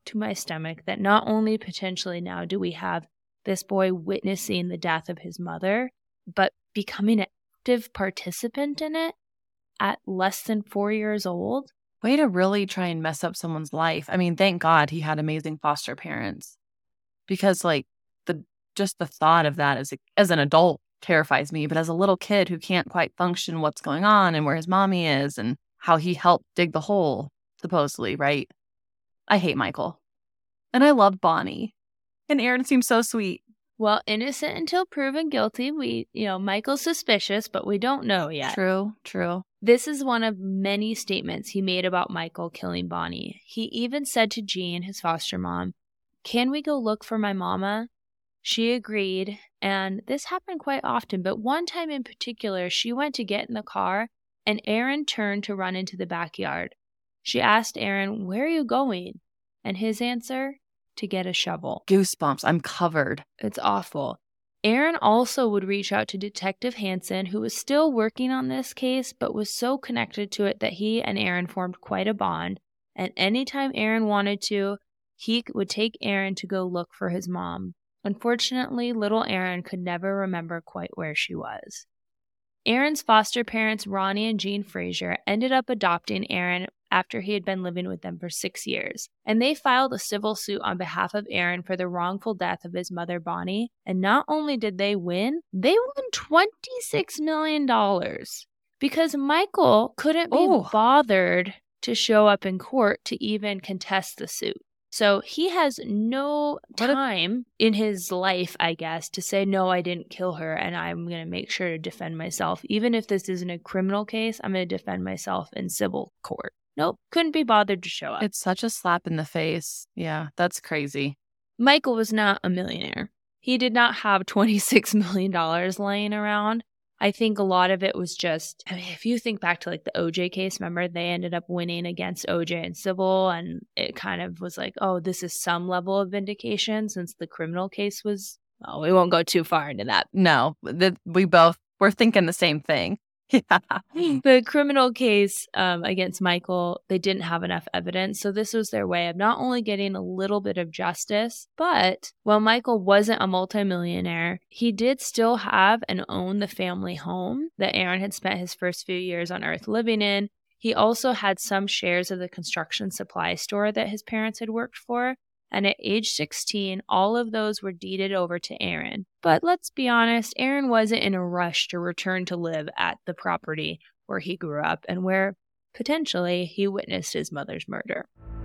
to my stomach that not only potentially now do we have this boy witnessing the death of his mother, but becoming an active participant in it at less than four years old. Way to really try and mess up someone's life. I mean, thank God he had amazing foster parents, because like the just the thought of that as a, as an adult terrifies me. But as a little kid who can't quite function what's going on and where his mommy is and how he helped dig the hole, supposedly, right? I hate Michael. And I love Bonnie. And Aaron seems so sweet. Well, innocent until proven guilty. We, you know, Michael's suspicious, but we don't know yet. True, true. This is one of many statements he made about Michael killing Bonnie. He even said to Jean, his foster mom, "Can we go look for my mama?" She agreed, and this happened quite often, but one time in particular, she went to get in the car, and Aaron turned to run into the backyard. She asked Aaron, "Where are you going?" And his answer, "To get a shovel." Goosebumps. I'm covered. It's awful. Aaron also would reach out to Detective Hansen, who was still working on this case, but was so connected to it that he and Aaron formed quite a bond. And anytime Aaron wanted to, he would take Aaron to go look for his mom. Unfortunately, little Aaron could never remember quite where she was. Aaron's foster parents, Ronnie and Jean Frazier, ended up adopting Aaron after he had been living with them for six years. And they filed a civil suit on behalf of Aaron for the wrongful death of his mother, Bonnie. And not only did they win, they won twenty-six million dollars because Michael couldn't be Oh. bothered to show up in court to even contest the suit. So he has no What a- time in his life, I guess, to say, no, I didn't kill her, and I'm going to make sure to defend myself. Even if this isn't a criminal case, I'm going to defend myself in civil court. Nope, couldn't be bothered to show up. It's such a slap in the face. Yeah, that's crazy. Michael was not a millionaire. He did not have twenty-six million dollars laying around. I think a lot of it was just, I mean, if you think back to like the O J case, remember they ended up winning against O J in civil, and it kind of was like, oh, this is some level of vindication since the criminal case was, oh, we won't go too far into that. No, that we both were thinking the same thing. Yeah. The criminal case um, against Michael, they didn't have enough evidence. So this was their way of not only getting a little bit of justice, but while Michael wasn't a multimillionaire, he did still have and own the family home that Aaron had spent his first few years on Earth living in. He also had some shares of the construction supply store that his parents had worked for. And at age sixteen, all of those were deeded over to Aaron. But let's be honest, Aaron wasn't in a rush to return to live at the property where he grew up and where, potentially, he witnessed his mother's murder.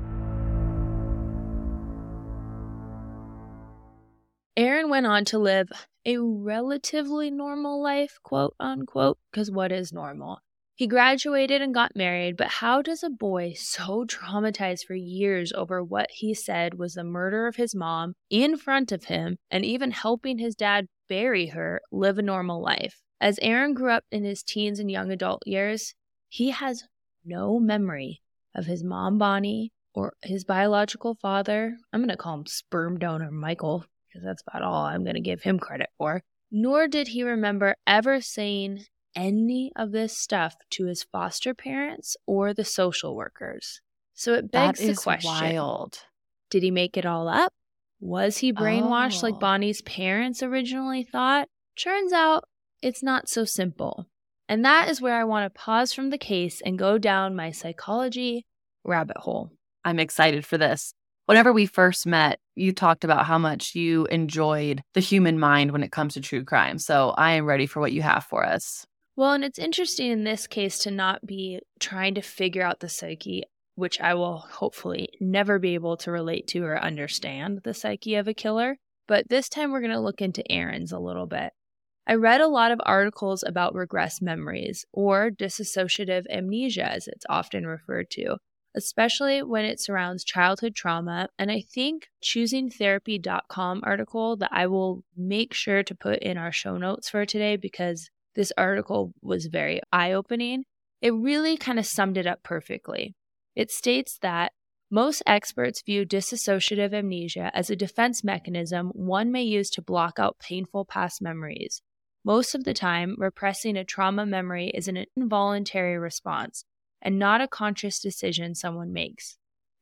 Aaron went on to live a relatively normal life, quote unquote, because what is normal? He graduated and got married, but how does a boy so traumatized for years over what he said was the murder of his mom in front of him and even helping his dad bury her live a normal life? As Aaron grew up in his teens and young adult years, he has no memory of his mom, Bonnie, or his biological father. I'm going to call him sperm donor Michael because that's about all I'm going to give him credit for. Nor did he remember ever saying any of this stuff to his foster parents or the social workers. So it begs That the is question, wild. did he make it all up? Was he brainwashed Oh. like Bonnie's parents originally thought? Turns out it's not so simple. And that is where I want to pause from the case and go down my psychology rabbit hole. I'm excited for this. Whenever we first met, you talked about how much you enjoyed the human mind when it comes to true crime. So I am ready for what you have for us. Well, and it's interesting in this case to not be trying to figure out the psyche, which I will hopefully never be able to relate to or understand the psyche of a killer. But this time we're going to look into Aaron's a little bit. I read a lot of articles about regressed memories, or dissociative amnesia as it's often referred to, especially when it surrounds childhood trauma. And I think choosing therapy dot com article that I will make sure to put in our show notes for today because this article was very eye-opening. It really kind of summed it up perfectly. It states that most experts view dissociative amnesia as a defense mechanism one may use to block out painful past memories. Most of the time, repressing a trauma memory is an involuntary response and not a conscious decision someone makes.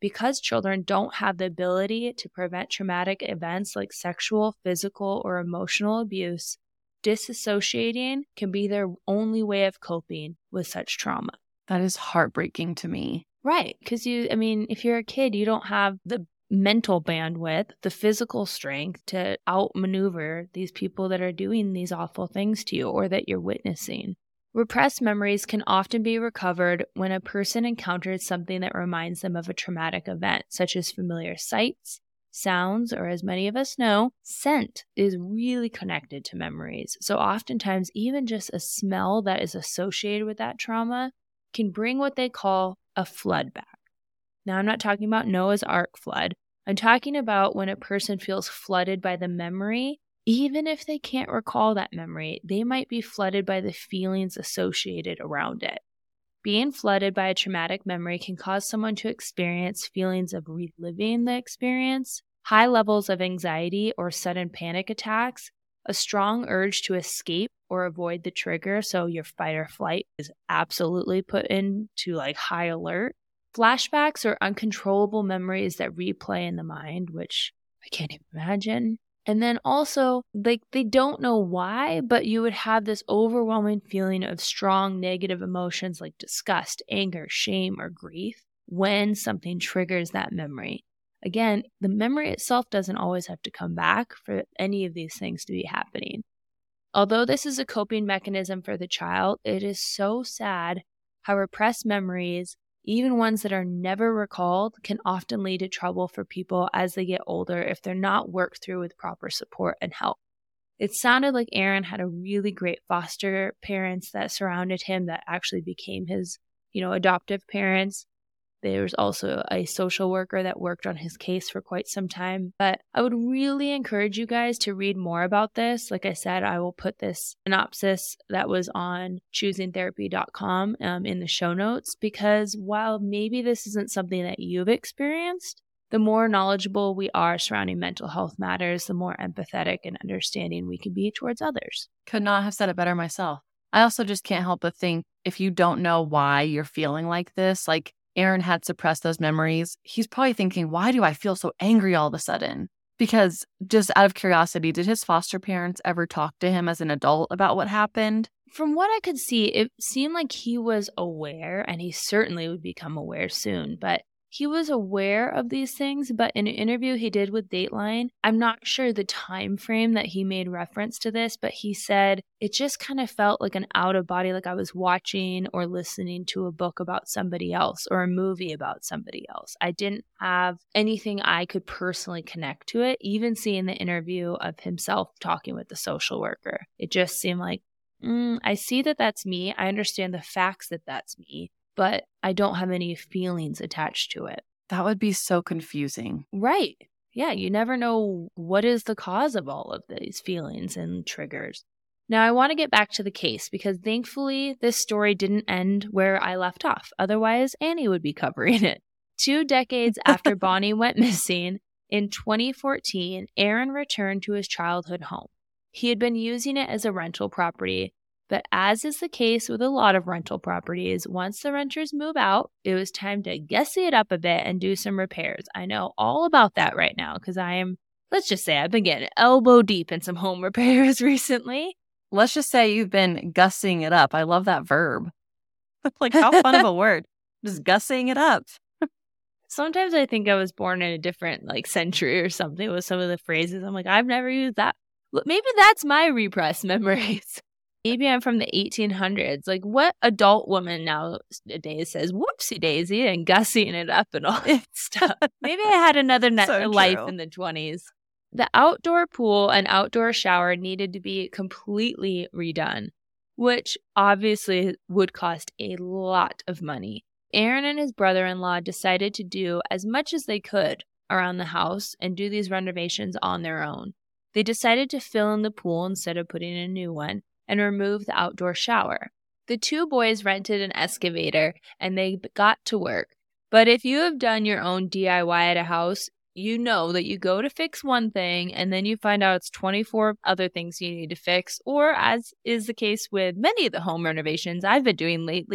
Because children don't have the ability to prevent traumatic events like sexual, physical, or emotional abuse, disassociating can be their only way of coping with such trauma. That is heartbreaking to me. Right. Because you, I mean, if you're a kid, you don't have the mental bandwidth, the physical strength to outmaneuver these people that are doing these awful things to you or that you're witnessing. Repressed memories can often be recovered when a person encounters something that reminds them of a traumatic event, such as familiar sights, sounds, or as many of us know, scent is really connected to memories. So oftentimes, even just a smell that is associated with that trauma can bring what they call a flood back. Now, I'm not talking about Noah's Ark flood. I'm talking about when a person feels flooded by the memory. Even if they can't recall that memory, they might be flooded by the feelings associated around it. Being flooded by a traumatic memory can cause someone to experience feelings of reliving the experience, high levels of anxiety or sudden panic attacks, a strong urge to escape or avoid the trigger, so your fight or flight is absolutely put into like high alert, flashbacks or uncontrollable memories that replay in the mind, which I can't even imagine. And then also, like, they don't know why, but you would have this overwhelming feeling of strong negative emotions like disgust, anger, shame, or grief when something triggers that memory. Again, the memory itself doesn't always have to come back for any of these things to be happening. Although this is a coping mechanism for the child, it is so sad how repressed memories, even ones that are never recalled, can often lead to trouble for people as they get older if they're not worked through with proper support and help. It sounded like Aaron had a really great foster parents that surrounded him that actually became his, you know, adoptive parents. There was also a social worker that worked on his case for quite some time. But I would really encourage you guys to read more about this. Like I said, I will put this synopsis that was on choosing therapy dot com um, in the show notes, because while maybe this isn't something that you've experienced, the more knowledgeable we are surrounding mental health matters, the more empathetic and understanding we can be towards others. Could not have said it better myself. I also just can't help but think if you don't know why you're feeling like this, like Aaron had suppressed those memories, he's probably thinking, why do I feel so angry all of a sudden? Because just out of curiosity, did his foster parents ever talk to him as an adult about what happened? From what I could see, it seemed like he was aware, and he certainly would become aware soon, but he was aware of these things. But in an interview he did with Dateline, I'm not sure the time frame that he made reference to this, but he said it just kind of felt like an out of body, like I was watching or listening to a book about somebody else or a movie about somebody else. I didn't have anything I could personally connect to it, even seeing the interview of himself talking with the social worker. It just seemed like, mm, I see that that's me. I understand the facts that that's me, but I don't have any feelings attached to it. That would be so confusing. Right. Yeah, you never know what is the cause of all of these feelings and triggers. Now, I want to get back to the case because thankfully this story didn't end where I left off. Otherwise, Annie would be covering it. Two decades after Bonnie went missing, in twenty fourteen, Aaron returned to his childhood home. He had been using it as a rental property, but as is the case with a lot of rental properties, once the renters move out, it was time to gussy it up a bit and do some repairs. I know all about that right now because I am, let's just say I've been getting elbow deep in some home repairs recently. Let's just say you've been gussing it up. I love that verb. Like, how fun of a word. Just gussing it up. Sometimes I think I was born in a different like century or something with some of the phrases. I'm like, I've never used that. Maybe that's my repressed memories. Maybe I'm from the eighteen hundreds. Like, what adult woman nowadays says whoopsie daisy and gussying it up and all that stuff? Maybe I had another ne- So life true. in the twenties. The outdoor pool and outdoor shower needed to be completely redone, which obviously would cost a lot of money. Aaron and his brother-in-law decided to do as much as they could around the house and do these renovations on their own. They decided to fill in the pool instead of putting in a new one and remove the outdoor shower. The two boys rented an excavator and they got to work. But if you have done your own D I Y at a house, you know that you go to fix one thing and then you find out it's twenty-four other things you need to fix. Or as is the case with many of the home renovations I've been doing lately,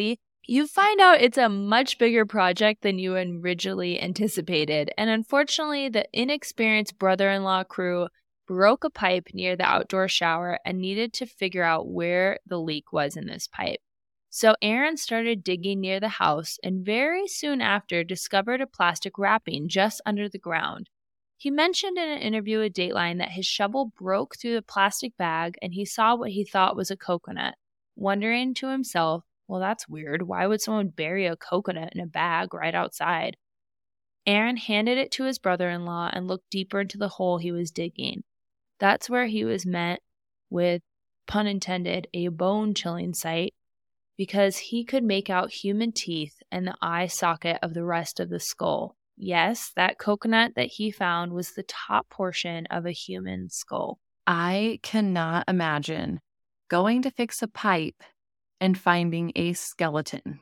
You find out it's a much bigger project than you originally anticipated, and unfortunately, the inexperienced brother-in-law crew broke a pipe near the outdoor shower and needed to figure out where the leak was in this pipe. So Aaron started digging near the house and very soon after discovered a plastic wrapping just under the ground. He mentioned in an interview with Dateline that his shovel broke through the plastic bag and he saw what he thought was a coconut, wondering to himself, well, that's weird. Why would someone bury a coconut in a bag right outside? Aaron handed it to his brother-in-law and looked deeper into the hole he was digging. That's where he was met with, pun intended, a bone-chilling sight because he could make out human teeth and the eye socket of the rest of the skull. Yes, that coconut that he found was the top portion of a human skull. I cannot imagine going to fix a pipe and finding a skeleton.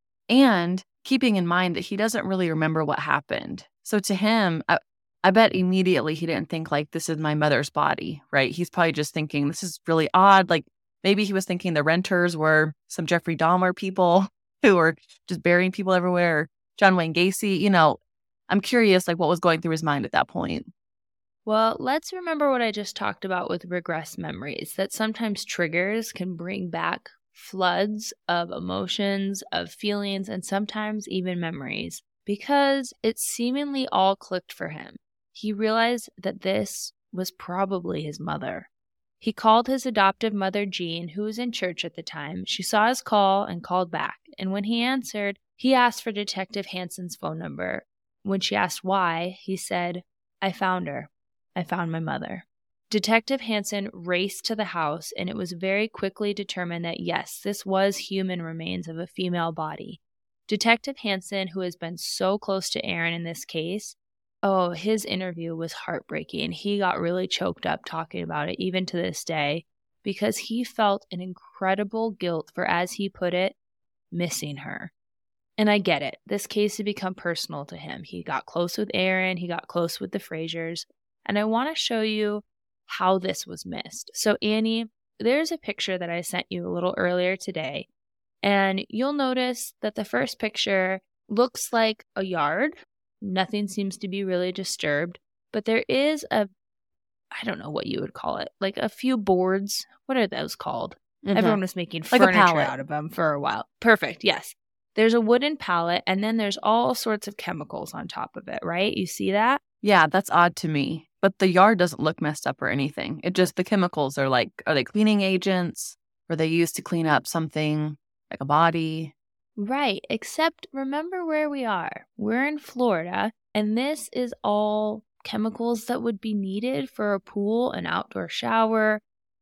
And keeping in mind that he doesn't really remember what happened. So to him, I, I bet immediately he didn't think like, this is my mother's body, right? He's probably just thinking, this is really odd. Like maybe he was thinking the renters were some Jeffrey Dahmer people who were just burying people everywhere. John Wayne Gacy, you know, I'm curious like what was going through his mind at that point. Well, let's remember what I just talked about with regress memories, that sometimes triggers can bring back floods of emotions, of feelings, and sometimes even memories, because it seemingly all clicked for him. He realized that this was probably his mother. He called his adoptive mother, Jean, who was in church at the time. She saw his call and called back, and when he answered, he asked for Detective Hansen's phone number. When she asked why, he said, I found her. I found my mother. Detective Hansen raced to the house, and it was very quickly determined that, yes, this was human remains of a female body. Detective Hansen, who has been so close to Aaron in this case, oh, his interview was heartbreaking. He got really choked up talking about it, even to this day, because he felt an incredible guilt for, as he put it, missing her. And I get it. This case had become personal to him. He got close with Aaron. He got close with the Frasers. And I want to show you how this was missed. So Annie, there's a picture that I sent you a little earlier today, and you'll notice that the first picture looks like a yard. Nothing seems to be really disturbed, but there is a, I don't know what you would call it, like a few boards. What are those called? Mm-hmm. Everyone was making like furniture out of them for a while. Perfect. Yes. There's a wooden pallet, and then there's all sorts of chemicals on top of it, right? You see that? Yeah, that's odd to me. But the yard doesn't look messed up or anything. It just, the chemicals are like, are they cleaning agents? Or they used to clean up something like a body? Right. Except remember where we are. We're in Florida, and this is all chemicals that would be needed for a pool, an outdoor shower.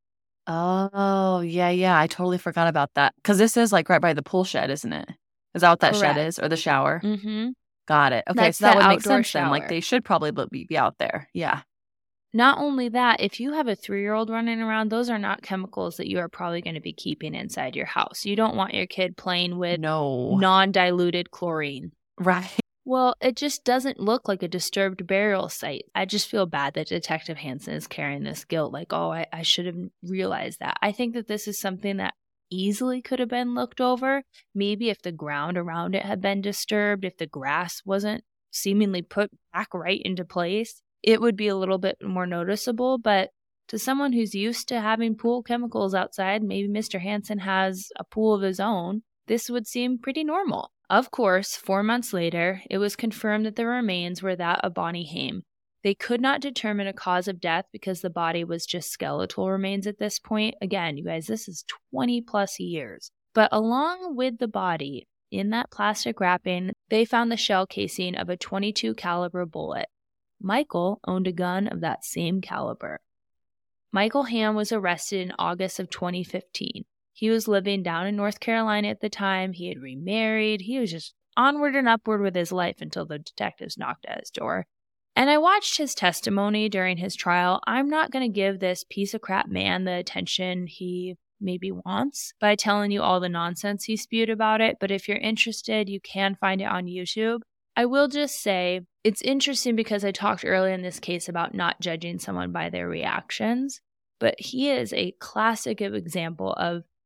Oh, yeah, yeah. I totally forgot about that. Because this is like right by the pool shed, isn't it? Is that what that Correct. shed is? Or the shower? Mm-hmm. Got it. Okay, That's so that the would make outdoor sense shower. then. Like they should probably be, be out there. Yeah. Not only that, if you have a three-year-old running around, those are not chemicals that you are probably going to be keeping inside your house. You don't want your kid playing with no non-diluted chlorine. Right. Well, it just doesn't look like a disturbed burial site. I just feel bad that Detective Hansen is carrying this guilt. Like, oh, I, I should have realized that. I think that this is something that easily could have been looked over. Maybe if the ground around it had been disturbed, if the grass wasn't seemingly put back right into place, it would be a little bit more noticeable. But to someone who's used to having pool chemicals outside, maybe Mister Hansen has a pool of his own, this would seem pretty normal. Of course, four months later, it was confirmed that the remains were that of Bonnie Haim. They could not determine a cause of death because the body was just skeletal remains at this point. Again, you guys, this is twenty plus years. But along with the body, in that plastic wrapping, they found the shell casing of a twenty-two caliber bullet. Michael owned a gun of that same caliber. Michael Hamm was arrested in August of twenty fifteen. He was living down in North Carolina at the time. He had remarried. He was just onward and upward with his life until the detectives knocked at his door. And I watched his testimony during his trial. I'm not going to give this piece of crap man the attention he maybe wants by telling you all the nonsense he spewed about it. But if you're interested, you can find it on YouTube. I will just say it's interesting because I talked earlier in this case about not judging someone by their reactions. But he is a classic example of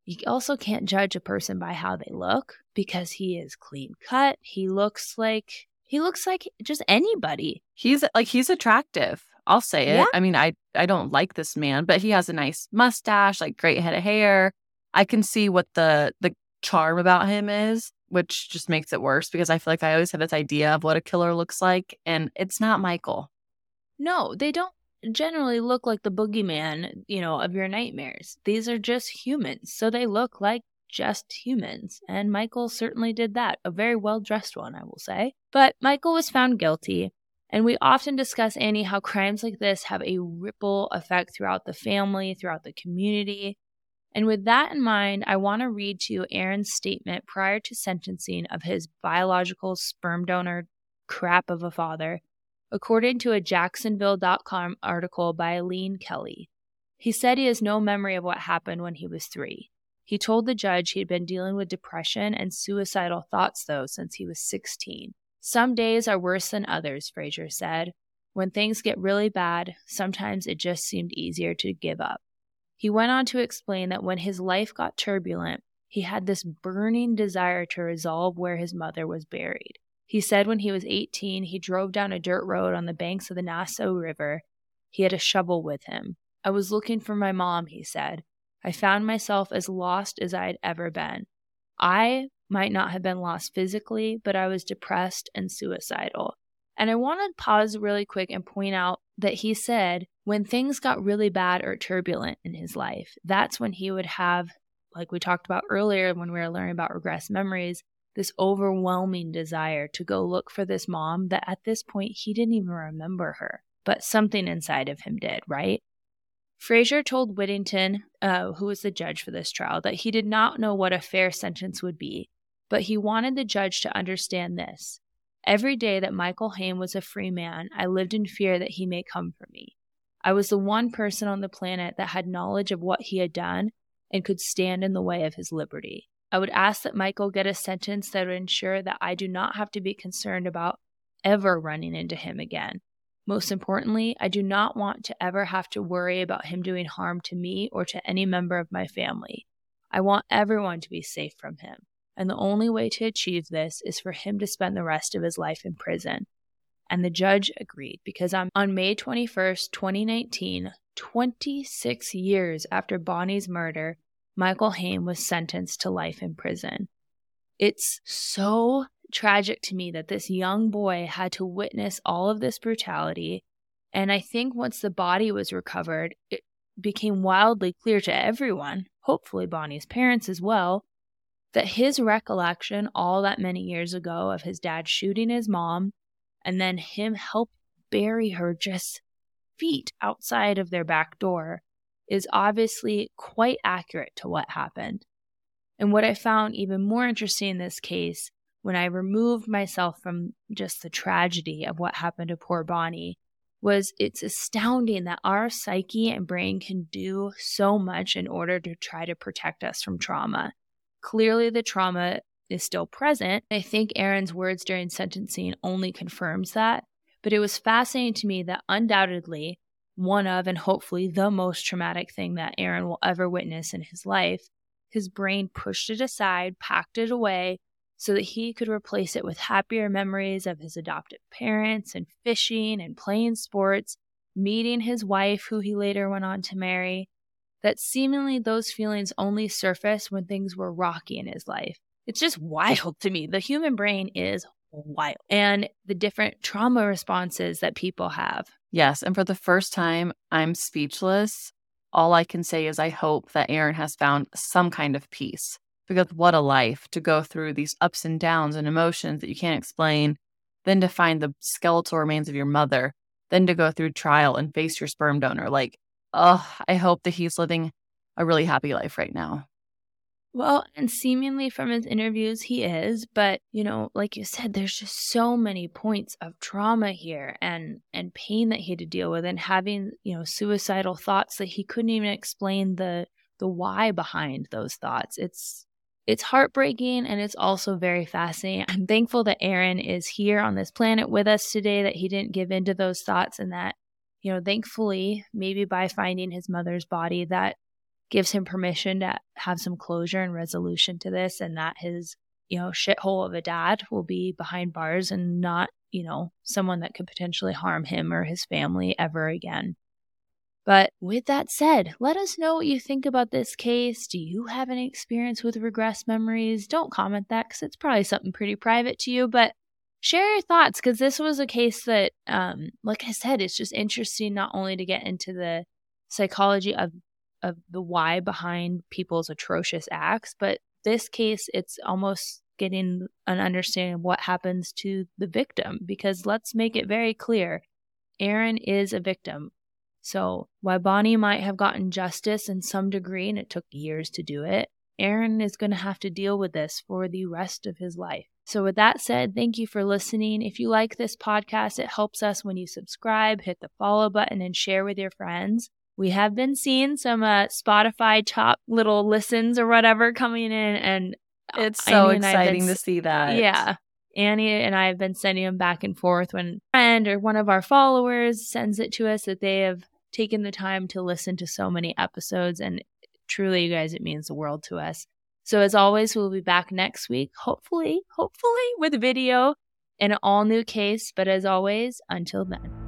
You also can't judge a person by how they look because he is clean cut. He looks like he looks like just anybody. He's like he's attractive. I'll say it. Yeah. I mean, I I don't like this man, but he has a nice mustache, like great head of hair. I can see what the the charm about him is, which just makes it worse because I feel like I always have this idea of what a killer looks like, and it's not Michael. No, they don't generally look like the boogeyman, you know, of your nightmares. These are just humans, so they look like just humans. And Michael certainly did that. A very well-dressed one, I will say. But Michael was found guilty. And we often discuss, Annie, how crimes like this have a ripple effect throughout the family, throughout the community. And with that in mind, I want to read to you Aaron's statement prior to sentencing of his biological sperm donor crap of a father, according to a Jacksonville dot com article by Eileen Kelly. He said he has no memory of what happened when he was three. He told the judge he had been dealing with depression and suicidal thoughts, though, since he was sixteen. Some days are worse than others, Frazier said. When things get really bad, sometimes it just seemed easier to give up. He went on to explain that when his life got turbulent, he had this burning desire to resolve where his mother was buried. He said when he was eighteen, he drove down a dirt road on the banks of the Nassau River. He had a shovel with him. I was looking for my mom, he said. I found myself as lost as I had ever been. I might not have been lost physically, but I was depressed and suicidal. And I want to pause really quick and point out that he said when things got really bad or turbulent in his life, that's when he would have, like we talked about earlier when we were learning about regressed memories, this overwhelming desire to go look for this mom that at this point he didn't even remember her, but something inside of him did, right? Frazier told Whittington, uh, who was the judge for this trial, that he did not know what a fair sentence would be, but he wanted the judge to understand this. Every day that Michael Haim was a free man, I lived in fear that he may come for me. I was the one person on the planet that had knowledge of what he had done and could stand in the way of his liberty. I would ask that Michael get a sentence that would ensure that I do not have to be concerned about ever running into him again. Most importantly, I do not want to ever have to worry about him doing harm to me or to any member of my family. I want everyone to be safe from him, and the only way to achieve this is for him to spend the rest of his life in prison. And the judge agreed, because on, on May twenty-first, twenty nineteen, twenty-six years after Bonnie's murder, Michael Haim was sentenced to life in prison. It's so tragic to me that this young boy had to witness all of this brutality. And I think once the body was recovered, it became wildly clear to everyone, hopefully Bonnie's parents as well, that his recollection all that many years ago of his dad shooting his mom and then him help bury her just feet outside of their back door is obviously quite accurate to what happened. And what I found even more interesting in this case, when I removed myself from just the tragedy of what happened to poor Bonnie, was it's astounding that our psyche and brain can do so much in order to try to protect us from trauma. Clearly, the trauma is still present. I think Aaron's words during sentencing only confirms that, but it was fascinating to me that undoubtedly one of, and hopefully the most traumatic thing that Aaron will ever witness in his life, his brain pushed it aside, packed it away, so that he could replace it with happier memories of his adoptive parents and fishing and playing sports, meeting his wife, who he later went on to marry, that seemingly those feelings only surfaced when things were rocky in his life. It's just wild to me. The human brain is wild. And the different trauma responses that people have. Yes, and for the first time, I'm speechless. All I can say is I hope that Aaron has found some kind of peace. Because what a life to go through these ups and downs and emotions that you can't explain, then to find the skeletal remains of your mother, then to go through trial and face your sperm donor. Like, oh, I hope that he's living a really happy life right now. Well, and seemingly from his interviews, he is. But, you know, like you said, there's just so many points of trauma here and, and pain that he had to deal with, and having, you know, suicidal thoughts that he couldn't even explain the the why behind those thoughts. It's It's heartbreaking, and it's also very fascinating. I'm thankful that Aaron is here on this planet with us today, that he didn't give in to those thoughts, and that, you know, thankfully, maybe by finding his mother's body, that gives him permission to have some closure and resolution to this, and that his, you know, shithole of a dad will be behind bars and not, you know, someone that could potentially harm him or his family ever again. But with that said, let us know what you think about this case. Do you have any experience with regress memories? Don't comment that because it's probably something pretty private to you, but share your thoughts because this was a case that, um, like I said, it's just interesting not only to get into the psychology of of the why behind people's atrocious acts, but this case, it's almost getting an understanding of what happens to the victim, because let's make it very clear, Aaron is a victim. So while Bonnie might have gotten justice in some degree, and it took years to do it, Aaron is going to have to deal with this for the rest of his life. So with that said, thank you for listening. If you like this podcast, it helps us when you subscribe, hit the follow button, and share with your friends. We have been seeing some uh, Spotify top little listens or whatever coming in, and it's so exciting been, to see that. Yeah. Annie and I have been sending them back and forth when a friend or one of our followers sends it to us that they have taken the time to listen to so many episodes, and truly, you guys, it means the world to us. So as always, we'll be back next week, hopefully, hopefully with a video and an all new case. But as always, until then.